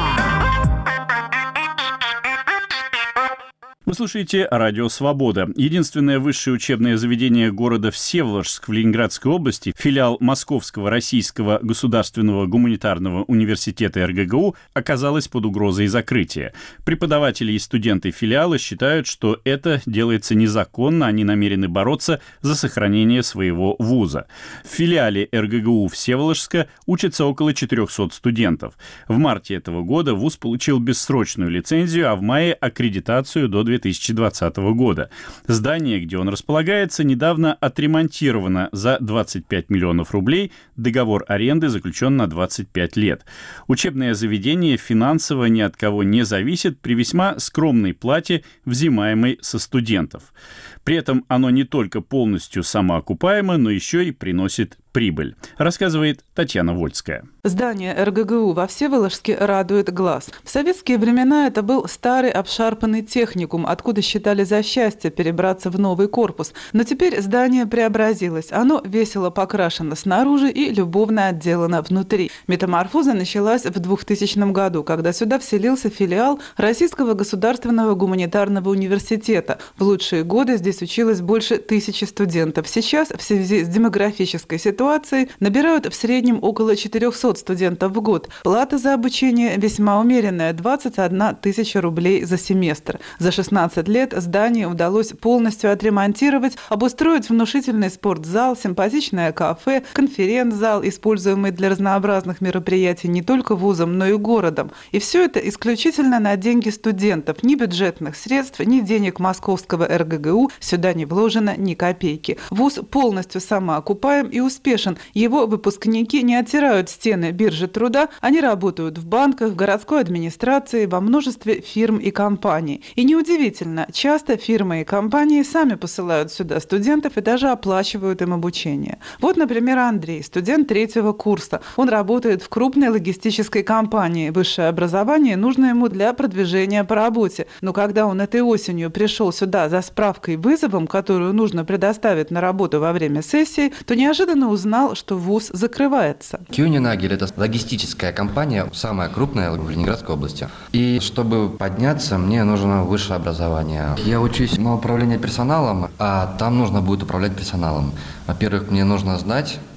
Вы слушаете «Радио Свобода». Единственное высшее учебное заведение города Всеволожск в Ленинградской области, филиал Московского российского государственного гуманитарного университета эр гэ гэ у, оказалось под угрозой закрытия. Преподаватели и студенты филиала считают, что это делается незаконно, они намерены бороться за сохранение своего вуза. В филиале эр гэ гэ у Всеволожска учатся около четырехсот студентов. В марте этого года вуз получил бессрочную лицензию, а в мае аккредитацию до две тысячи двадцатого года. Здание, где он располагается, недавно отремонтировано за двадцать пять миллионов рублей. Договор аренды заключен на двадцать пять лет. Учебное заведение финансово ни от кого не зависит при весьма скромной плате, взимаемой со студентов. При этом оно не только полностью самоокупаемо, но еще и приносит прибыль, рассказывает Татьяна Вольская. Здание эр гэ гэ у во Всеволожске радует глаз. В советские времена это был старый обшарпанный техникум, откуда считали за счастье перебраться в новый корпус. Но теперь здание преобразилось. Оно весело покрашено снаружи и любовно отделано внутри. Метаморфоза началась в двухтысячном году, когда сюда вселился филиал Российского государственного гуманитарного университета. В лучшие годы здесь училось больше тысячи студентов. Сейчас в связи с демографической ситуацией набирают в среднем около четырехсот студентов в год. Плата за обучение весьма умеренная – двадцать одна тысяча рублей за семестр. За шестнадцать лет здание удалось полностью отремонтировать, обустроить внушительный спортзал, симпатичное кафе, конференц-зал, используемый для разнообразных мероприятий не только вузом, но и городом. И все это исключительно на деньги студентов. Ни бюджетных средств, ни денег московского эр гэ гэ у сюда не вложено ни копейки. Вуз полностью самоокупаем и успешен. Его выпускники не оттирают стены биржи труда, они работают в банках, в городской администрации, во множестве фирм и компаний. И неудивительно, часто фирмы и компании сами посылают сюда студентов и даже оплачивают им обучение. Вот, например, Андрей, студент третьего курса. Он работает в крупной логистической компании. Высшее образование нужно ему для продвижения по работе. Но когда он этой осенью пришел сюда за справкой вызовом, которую нужно предоставить на работу во время сессии, то неожиданно узнал, что вуз закрывается. Кюнинагель – это логистическая компания, самая крупная в Ленинградской области. И чтобы подняться, мне нужно высшее образование. Я учусь на управление персоналом, а там нужно будет управлять персоналом. Во-первых, мне нужно знать,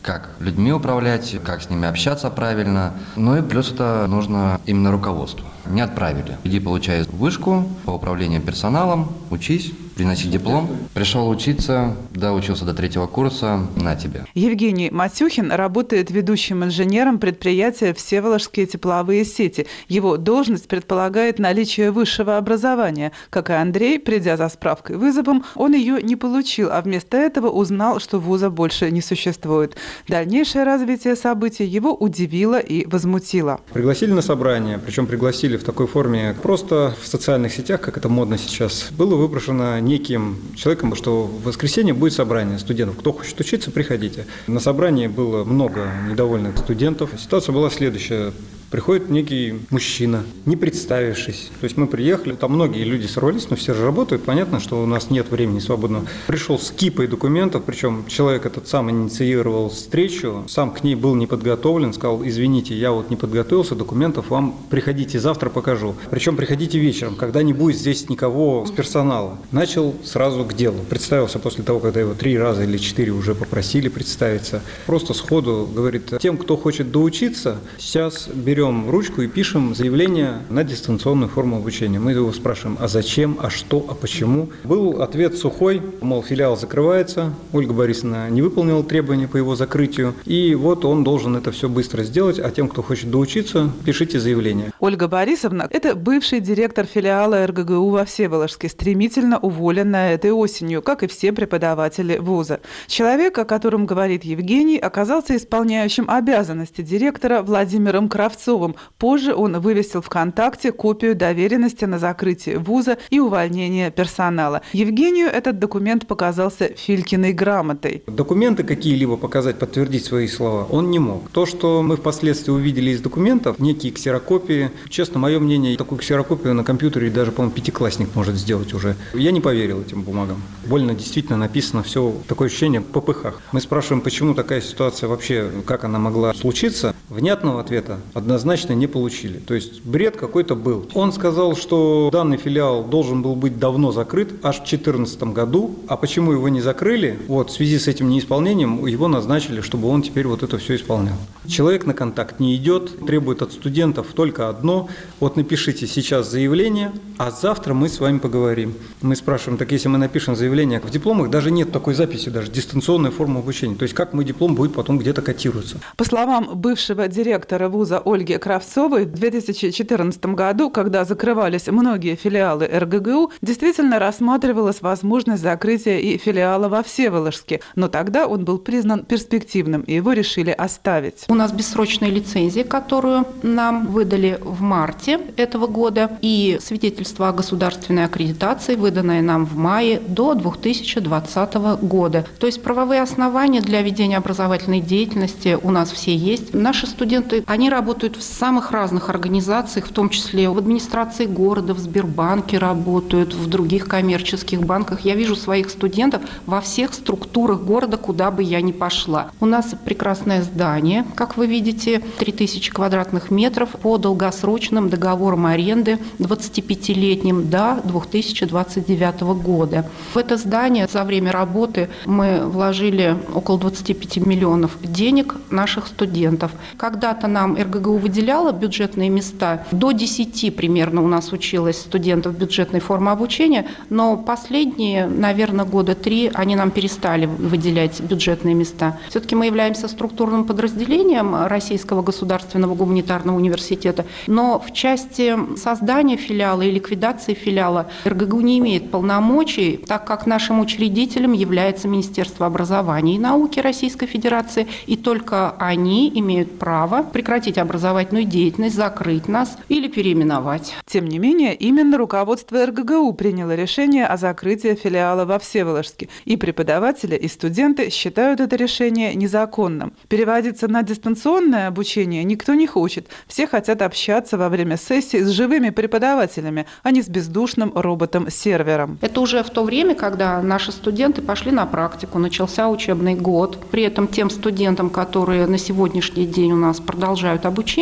как людьми управлять, как с ними общаться правильно. Ну и плюс это нужно именно руководству. Не отправили. Иди получай вышку по управлению персоналом, учись, приноси диплом. Пришел учиться, доучился до третьего курса, на тебе. Евгений Матюхин работает ведущим инженером предприятия «Всеволожские тепловые сети». Его должность предполагает наличие высшего образования. Как и Андрей, придя за справкой-вызовом, он ее не получил, а вместо этого узнал, что вуза больше не существует. Дальнейшее развитие событий его удивило и возмутило. Пригласили на собрание, причем пригласили в такой форме просто в социальных сетях, как это модно сейчас. Было выброшено неким человеком, что в воскресенье будет собрание студентов. Кто хочет учиться, приходите. На собрании было много недовольных студентов. Ситуация была следующая. Приходит некий мужчина, не представившись. То есть мы приехали, там многие люди сорвались, но все же работают. Понятно, что у нас нет времени свободного. Пришел с кипой документов, причем человек этот сам инициировал встречу, сам к ней был не подготовлен, сказал: извините, я вот не подготовился, документов вам приходите завтра покажу. Причем приходите вечером, когда не будет здесь никого с персонала. Начал сразу к делу. Представился после того, когда его три раза или четыре уже попросили представиться. Просто сходу говорит: тем, кто хочет доучиться, сейчас берем Берем ручку и пишем заявление на дистанционную форму обучения. Мы его спрашиваем: а зачем, а что, а почему? Был ответ сухой, мол, филиал закрывается, Ольга Борисовна не выполнила требования по его закрытию, и вот он должен это все быстро сделать, а тем, кто хочет доучиться, пишите заявление. Ольга Борисовна – это бывший директор филиала эр гэ гэ у во Всеволожске, стремительно уволенная этой осенью, как и все преподаватели вуза. Человек, о котором говорит Евгений, оказался исполняющим обязанности директора Владимиром Кравцовым. Позже он вывесил ВКонтакте копию доверенности на закрытие вуза и увольнение персонала. Евгению этот документ показался Филькиной грамотой. Документы какие-либо показать, подтвердить свои слова он не мог. То, что мы впоследствии увидели из документов, некие ксерокопии, честно, мое мнение, такую ксерокопию на компьютере даже, по-моему, пятиклассник может сделать уже. Я не поверил этим бумагам. Больно действительно написано все, такое ощущение, в попыхах. Мы спрашиваем, почему такая ситуация вообще, как она могла случиться. Внятного ответа однозначно не получили. То есть бред какой-то был. Он сказал, что данный филиал должен был быть давно закрыт, аж в две тысячи четырнадцатом году. А почему его не закрыли? Вот в связи с этим неисполнением его назначили, чтобы он теперь вот это все исполнял. Человек на контакт не идет, требует от студентов только одно: вот напишите сейчас заявление, а завтра мы с вами поговорим. Мы спрашиваем: так если мы напишем заявление, в дипломах даже нет такой записи, даже дистанционная форма обучения. То есть как мой диплом будет потом где-то котироваться? По словам бывшего директора вуза Ольги Кравцовой, в две тысячи четырнадцатом году, когда закрывались многие филиалы эр гэ гэ у, действительно рассматривалась возможность закрытия и филиала во Всеволожске. Но тогда он был признан перспективным, и его решили оставить. У нас бессрочная лицензия, которую нам выдали в марте этого года, и свидетельство о государственной аккредитации, выданное нам в мае до две тысячи двадцатого года. То есть правовые основания для ведения образовательной деятельности у нас все есть. Наши студенты, они работают в самых разных организациях, в том числе в администрации города, в Сбербанке работают, в других коммерческих банках. Я вижу своих студентов во всех структурах города, куда бы я ни пошла. У нас прекрасное здание, как вы видите, три тысячи квадратных метров по долгосрочным договорам аренды двадцатипятилетним до две тысячи двадцать девятого года. В это здание за время работы мы вложили около двадцати пяти миллионов денег наших студентов. Когда-то нам эр гэ гэ у выделяла бюджетные места. До десяти примерно у нас училось студентов бюджетной формы обучения, но последние, наверное, года три они нам перестали выделять бюджетные места. Все-таки мы являемся структурным подразделением Российского государственного гуманитарного университета, но в части создания филиала и ликвидации филиала эр гэ гэ у не имеет полномочий, так как нашим учредителем является Министерство образования и науки Российской Федерации, и только они имеют право прекратить образовательную деятельность, закрыть нас или переименовать. Тем не менее, именно руководство эр гэ гэ у приняло решение о закрытии филиала во Всеволожске, и преподаватели, и студенты считают это решение незаконным. Переводиться на дистанционное обучение никто не хочет. Все хотят общаться во время сессий с живыми преподавателями, а не с бездушным роботом-сервером. Это уже в то время, когда наши студенты пошли на практику, начался учебный год. При этом тем студентам, которые на сегодняшний день у нас продолжают обучение,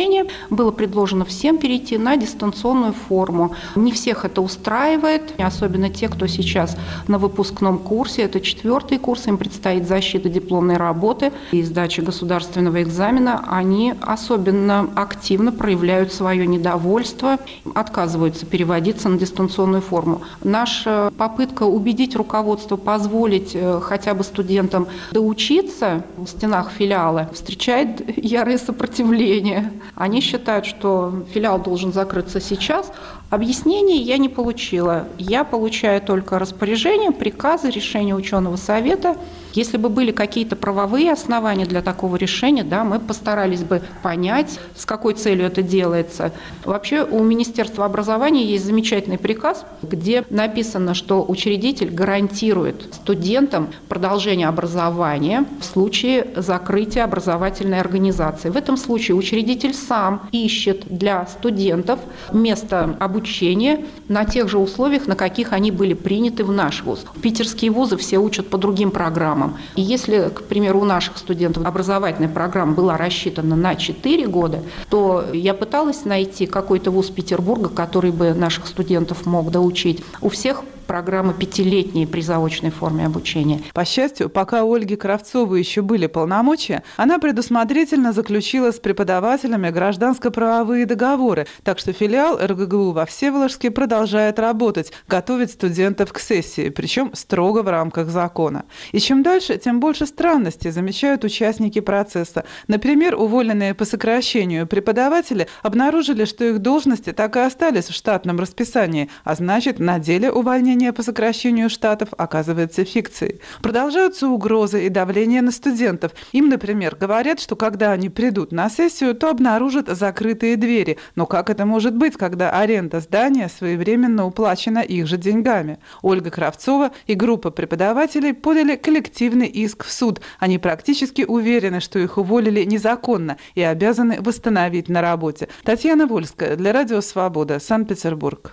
решение. Было предложено всем перейти на дистанционную форму. Не всех это устраивает, особенно те, кто сейчас на выпускном курсе. Это четвертый курс, им предстоит защита дипломной работы и сдача государственного экзамена. Они особенно активно проявляют свое недовольство, отказываются переводиться на дистанционную форму. Наша попытка убедить руководство позволить хотя бы студентам доучиться в стенах филиала встречает ярое сопротивление. Они считают, что филиал должен закрыться сейчас. Объяснений я не получила. Я получаю только распоряжение, приказы, решения ученого совета. Если бы были какие-то правовые основания для такого решения, да, мы постарались бы понять, с какой целью это делается. Вообще у Министерства образования есть замечательный приказ, где написано, что учредитель гарантирует студентам продолжение образования в случае закрытия образовательной организации. В этом случае учредитель сам ищет для студентов место обучения на тех же условиях, на каких они были приняты в наш вуз. Питерские вузы все учат по другим программам. И если, к примеру, у наших студентов образовательная программа была рассчитана на четыре года, то я пыталась найти какой-то вуз Петербурга, который бы наших студентов мог доучить. У всех программы пятилетней при заочной форме обучения. По счастью, пока у Ольги Кравцовой еще были полномочия, она предусмотрительно заключила с преподавателями гражданско-правовые договоры, так что филиал эр гэ гэ у во Всеволожске продолжает работать, готовить студентов к сессии, причем строго в рамках закона. И чем дальше, тем больше странностей замечают участники процесса. Например, уволенные по сокращению преподаватели обнаружили, что их должности так и остались в штатном расписании, а значит, на деле увольнение по сокращению штатов оказывается фикцией. Продолжаются угрозы и давление на студентов. Им, например, говорят, что когда они придут на сессию, то обнаружат закрытые двери. Но как это может быть, когда аренда здания своевременно уплачена их же деньгами? Ольга Кравцова и группа преподавателей подали коллективный иск в суд. Они практически уверены, что их уволили незаконно и обязаны восстановить на работе. Татьяна Вольская для Радио Свобода, Санкт-Петербург.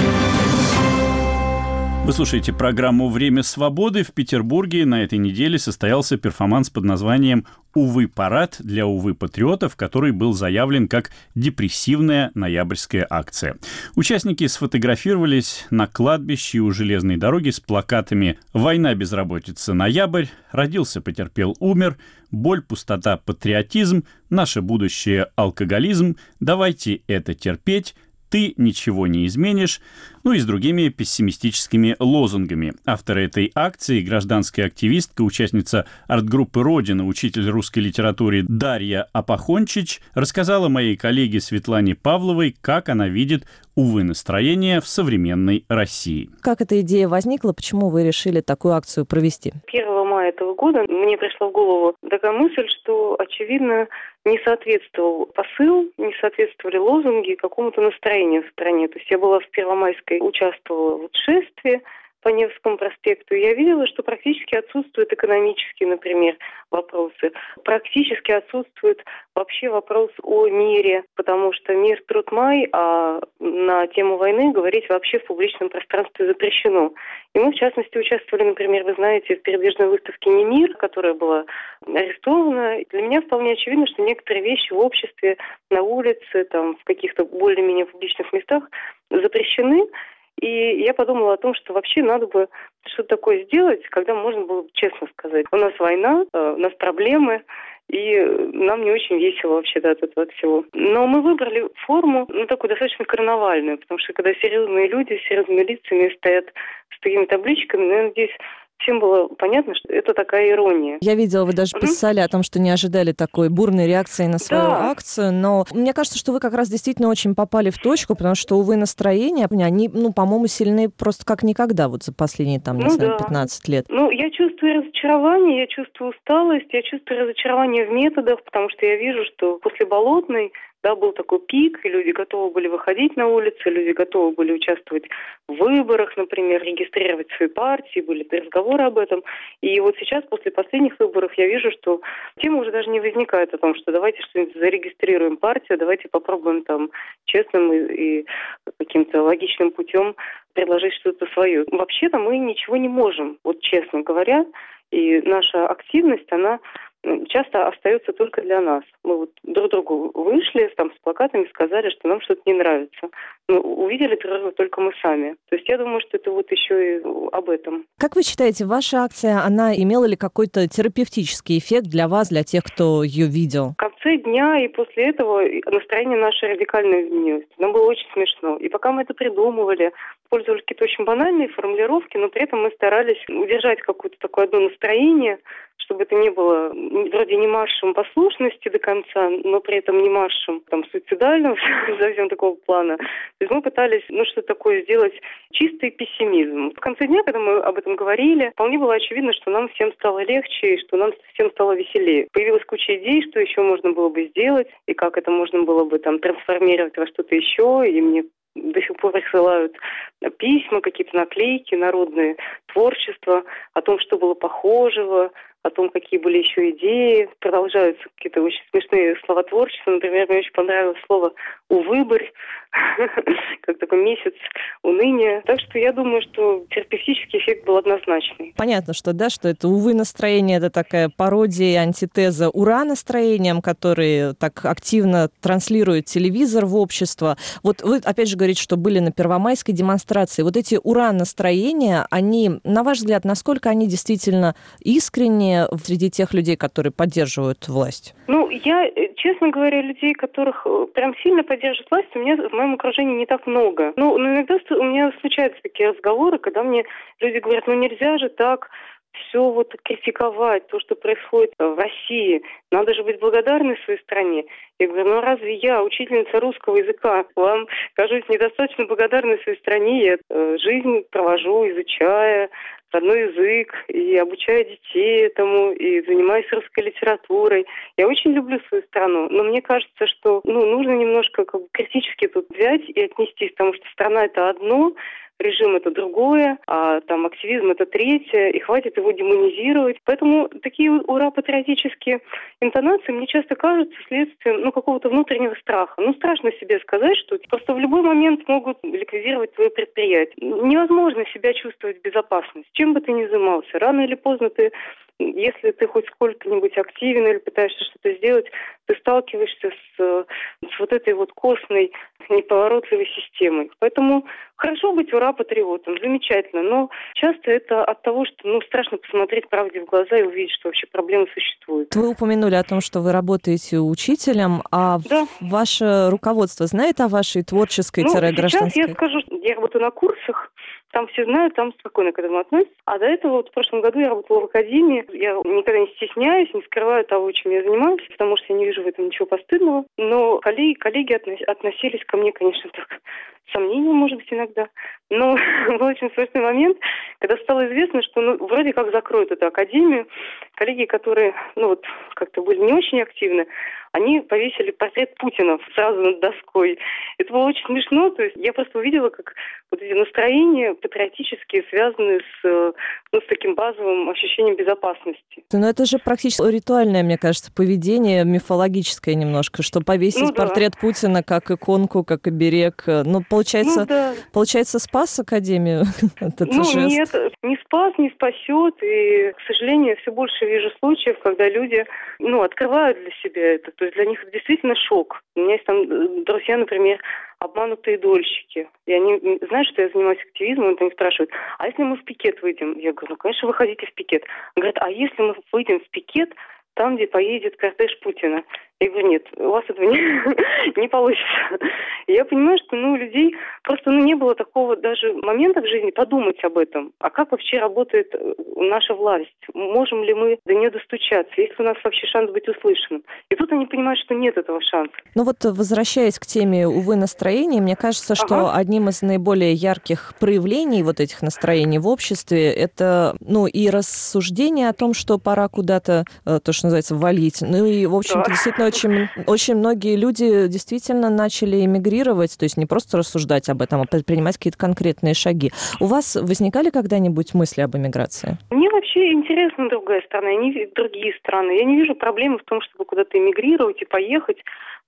Вы слушаете программу «Время свободы». В Петербурге на этой неделе состоялся перформанс под названием «Увы, парад» для «Увы, патриотов», который был заявлен как депрессивная ноябрьская акция. Участники сфотографировались на кладбище у железной дороги с плакатами «Война, безработица, ноябрь», «Родился, потерпел, умер», «Боль, пустота, патриотизм», «Наше будущее, алкоголизм», «Давайте это терпеть», «Ты ничего не изменишь», ну и с другими пессимистическими лозунгами. Авторы этой акции, гражданская активистка, участница арт-группы «Родина», учитель русской литературы Дарья Апахончич, рассказала моей коллеге Светлане Павловой, как она видит, увы, настроение в современной России. Как эта идея возникла, почему вы решили такую акцию провести? первого мая этого года мне пришла в голову такая мысль, что, очевидно, не соответствовал посыл, не соответствовали лозунги какому-то настроению в стране. То есть я была в Первомайской, участвовала в шествии по Невскому проспекту, и я видела, что практически отсутствуют экономические, например, вопросы. Практически отсутствует вообще вопрос о мире, потому что мир, труд, май, а на тему войны говорить вообще в публичном пространстве запрещено. И мы, в частности, участвовали, например, вы знаете, в передвижной выставке «Не мир», которая была арестована. Для меня вполне очевидно, что некоторые вещи в обществе, на улице, там, в каких-то более-менее публичных местах запрещены. И я подумала о том, что вообще надо бы что-то такое сделать, когда можно было бы честно сказать: у нас война, у нас проблемы, и нам не очень весело вообще-то от этого всего. Но мы выбрали форму, ну, такую достаточно карнавальную, потому что когда серьезные люди с серьезными лицами стоят с такими табличками, наверное, здесь всем было понятно, что это такая ирония. Я видела, вы даже писали mm-hmm. о том, что не ожидали такой бурной реакции на свою да. акцию, но мне кажется, что вы как раз действительно очень попали в точку, потому что, увы, настроения, они, ну, по-моему, сильны просто как никогда вот за последние, там, не ну, знаю, да. пятнадцать лет. Ну, я чувствую разочарование, я чувствую усталость, я чувствую разочарование в методах, потому что я вижу, что после Болотной, да, был такой пик, и люди готовы были выходить на улицы, люди готовы были участвовать в выборах, например, регистрировать свои партии, были разговоры об этом. И вот сейчас, после последних выборов, я вижу, что тема уже даже не возникает о том, что давайте что-нибудь зарегистрируем партию, давайте попробуем там честным и, и каким-то логичным путем предложить что-то свое. Вообще-то мы ничего не можем, вот честно говоря, и наша активность, она часто остается только для нас. Мы вот друг другу вышли там с плакатами, сказали, что нам что-то не нравится. Но увидели природу только мы сами. То есть я думаю, что это вот еще и об этом. Как вы считаете, ваша акция, она имела ли какой-то терапевтический эффект для вас, для тех, кто ее видел? В конце дня и после этого настроение наше радикально изменилось. Нам было очень смешно. И пока мы это придумывали, пользовались какие-то очень банальные формулировки, но при этом мы старались удержать какое-то такое одно настроение, чтобы это не было вроде не маршем послушности до конца, но при этом не маршем там суицидального совсем такого плана. То есть мы пытались, ну, что такое сделать чистый пессимизм. В конце дня, когда мы об этом говорили, вполне было очевидно, что нам всем стало легче и что нам всем стало веселее. Появилась куча идей, что еще можно было бы сделать и как это можно было бы там трансформировать во что-то еще, и мне до сих пор присылают письма, какие-то наклейки, народное творчество о том, что было похожего, о том, какие были еще идеи. Продолжаются какие-то очень смешные слова творчества. Например, мне очень понравилось слово «увыборь», как такой месяц уныния. Так что я думаю, что терапевтический эффект был однозначный. Понятно, что да, что это «увы» настроение, это такая пародия, антитеза «ура» настроениям, которые так активно транслирует телевизор в общество. Вот вы, опять же, говорите, что были на первомайской демонстрации. Вот эти «ура» настроения, они, на ваш взгляд, насколько они действительно искренние среди тех людей, которые поддерживают власть? Ну, я, честно говоря, людей, которых прям сильно поддерживают власть, у меня в моем окружении не так много. Ну, но иногда у меня случаются такие разговоры, когда мне люди говорят, ну нельзя же так все вот критиковать, то, что происходит в России. Надо же быть благодарной своей стране. Я говорю, ну разве я, учительница русского языка, вам кажусь недостаточно благодарной своей стране? Я э, жизнь провожу, изучая родной язык, и обучаю детей этому, и занимаюсь русской литературой. Я очень люблю свою страну, но мне кажется, что ну, нужно немножко как бы критически тут взять и отнестись, потому что страна – это одно, режим – это другое, а там активизм – это третье, и хватит его демонизировать. Поэтому такие ура-патриотические интонации мне часто кажутся следствием ну, какого-то внутреннего страха. Ну, страшно себе сказать, что просто в любой момент могут ликвидировать твое предприятие. Невозможно себя чувствовать в безопасности, чем бы ты ни занимался. Рано или поздно ты, если ты хоть сколько-нибудь активен или пытаешься что-то сделать, ты сталкиваешься с, с вот этой вот костной, неповоротливой системой. Поэтому хорошо быть ура-патриотом, замечательно, но часто это от того, что ну, страшно посмотреть правде в глаза и увидеть, что вообще проблемы существуют. Вы упомянули о том, что вы работаете учителем, а да. ваше руководство знает о вашей творческой ну, гражданской? Сейчас я скажу, я работаю на курсах, там все знают, там спокойно к этому относятся. А до этого, вот в прошлом году я работала в академии. Я никогда не стесняюсь, не скрываю того, чем я занимаюсь, потому что я не вижу в этом ничего постыдного. Но коллеги, коллеги относились ко мне, конечно, так с сомнением, может быть, иногда. Но был очень смешной момент, когда стало известно, что ну, вроде как закроют эту академию. Коллеги, которые ну, вот, как-то были не очень активны, они повесили портрет Путина сразу над доской. Это было очень смешно. То есть я просто увидела, как вот эти настроения патриотические, связанные с, ну, с таким базовым ощущением безопасности. Ну, это же практически ритуальное, мне кажется, поведение, мифологическое немножко, что повесить ну, портрет да. Путина как иконку, как оберег. Ну, получается, ну, да. получается спас Академию? Ну, жест. Нет, не спас, не спасет. И, к сожалению, я все больше вижу случаев, когда люди ну, открывают для себя это. То есть для них это действительно шок. У меня есть там друзья, например, обманутые дольщики. И они знают, что я занимаюсь активизмом, и они спрашивают, а если мы в пикет выйдем? Я говорю, ну, конечно, выходите в пикет. Говорят, а если мы выйдем в пикет, там, где поедет кортеж Путина? Я говорю, нет, у вас этого не, не получится. И я понимаю, что ну, у людей просто ну, не было такого даже момента в жизни подумать об этом. А как вообще работает наша власть? Можем ли мы до нее достучаться? Есть ли у нас вообще шанс быть услышанным? И тут они понимают, что нет этого шанса. Ну вот, возвращаясь к теме, увы, настроений, мне кажется, что ага. одним из наиболее ярких проявлений вот этих настроений в обществе это ну и рассуждение о том, что пора куда-то, то, что называется, валить. Ну и, в общем-то, да. действительно Очень, очень многие люди действительно начали эмигрировать, то есть не просто рассуждать об этом, а предпринимать какие-то конкретные шаги. У вас возникали когда-нибудь мысли об эмиграции? Мне вообще интересна другая страна, я не, другие страны. Я не вижу проблемы в том, чтобы куда-то эмигрировать и поехать.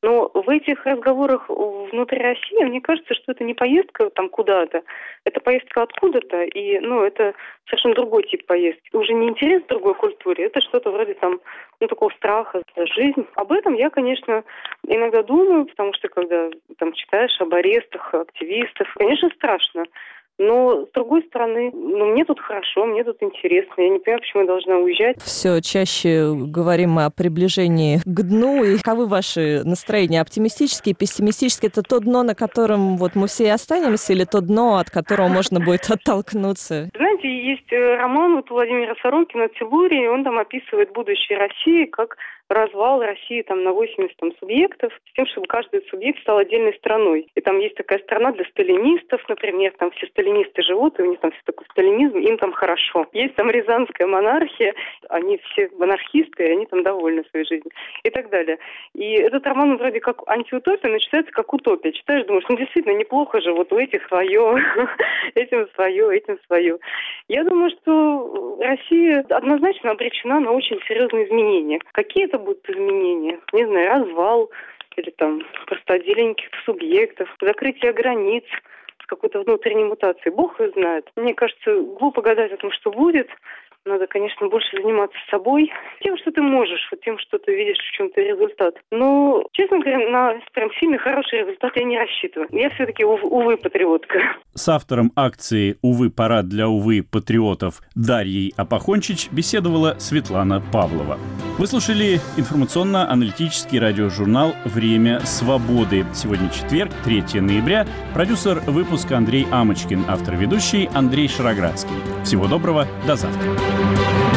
Но в этих разговорах внутри России, мне кажется, что это не поездка там куда-то, это поездка откуда-то, и, ну, это совершенно другой тип поездки. Уже не интерес к другой культуре, это что-то вроде там, ну, такого страха за жизнь. Об этом я, конечно, иногда думаю, потому что когда там читаешь об арестах активистов, конечно, страшно. Но, с другой стороны, ну, мне тут хорошо, мне тут интересно. Я не понимаю, почему я должна уезжать. Все чаще говорим мы о приближении к дну. И каковы ваши настроения? Оптимистические, пессимистические? Это то дно, на котором вот мы все и останемся, или то дно, от которого можно будет оттолкнуться? Знаете, есть роман вот Владимира Сорокина «Телурий», он там описывает будущее России как развал России там на восемьдесят там, субъектов, с тем, чтобы каждый субъект стал отдельной страной. И там есть такая страна для сталинистов, например, там все сталинисты живут, и у них там все такой сталинизм, им там хорошо. Есть там рязанская монархия, они все монархисты, и они там довольны своей жизнью. И так далее. И этот роман вроде как антиутопия, но читается как утопия. Читаешь, думаешь, ну действительно неплохо же, вот у этих свое, этим свое, этим свое. Я думаю, что Россия однозначно обречена на очень серьезные изменения. Какие это будут изменения? Не знаю, развал или там просто отделение каких-то субъектов, закрытие границ с какой-то внутренней мутацией. Бог ее знает. Мне кажется, глупо гадать о том, что будет. Надо, конечно, больше заниматься собой, тем, что ты можешь, вот тем, что ты видишь в чем-то результат. Но, честно говоря, на прям сильный хороший результат я не рассчитываю. Я все-таки, ув- увы, патриотка. С автором акции «Увы, парад для, увы, патриотов» Дарьей Апохончич беседовала Светлана Павлова. Вы слушали информационно-аналитический радиожурнал «Время свободы». Сегодня четверг, третьего ноября. Продюсер выпуска Андрей Амочкин, автор-ведущий Андрей Шароградский. Всего доброго, до завтра.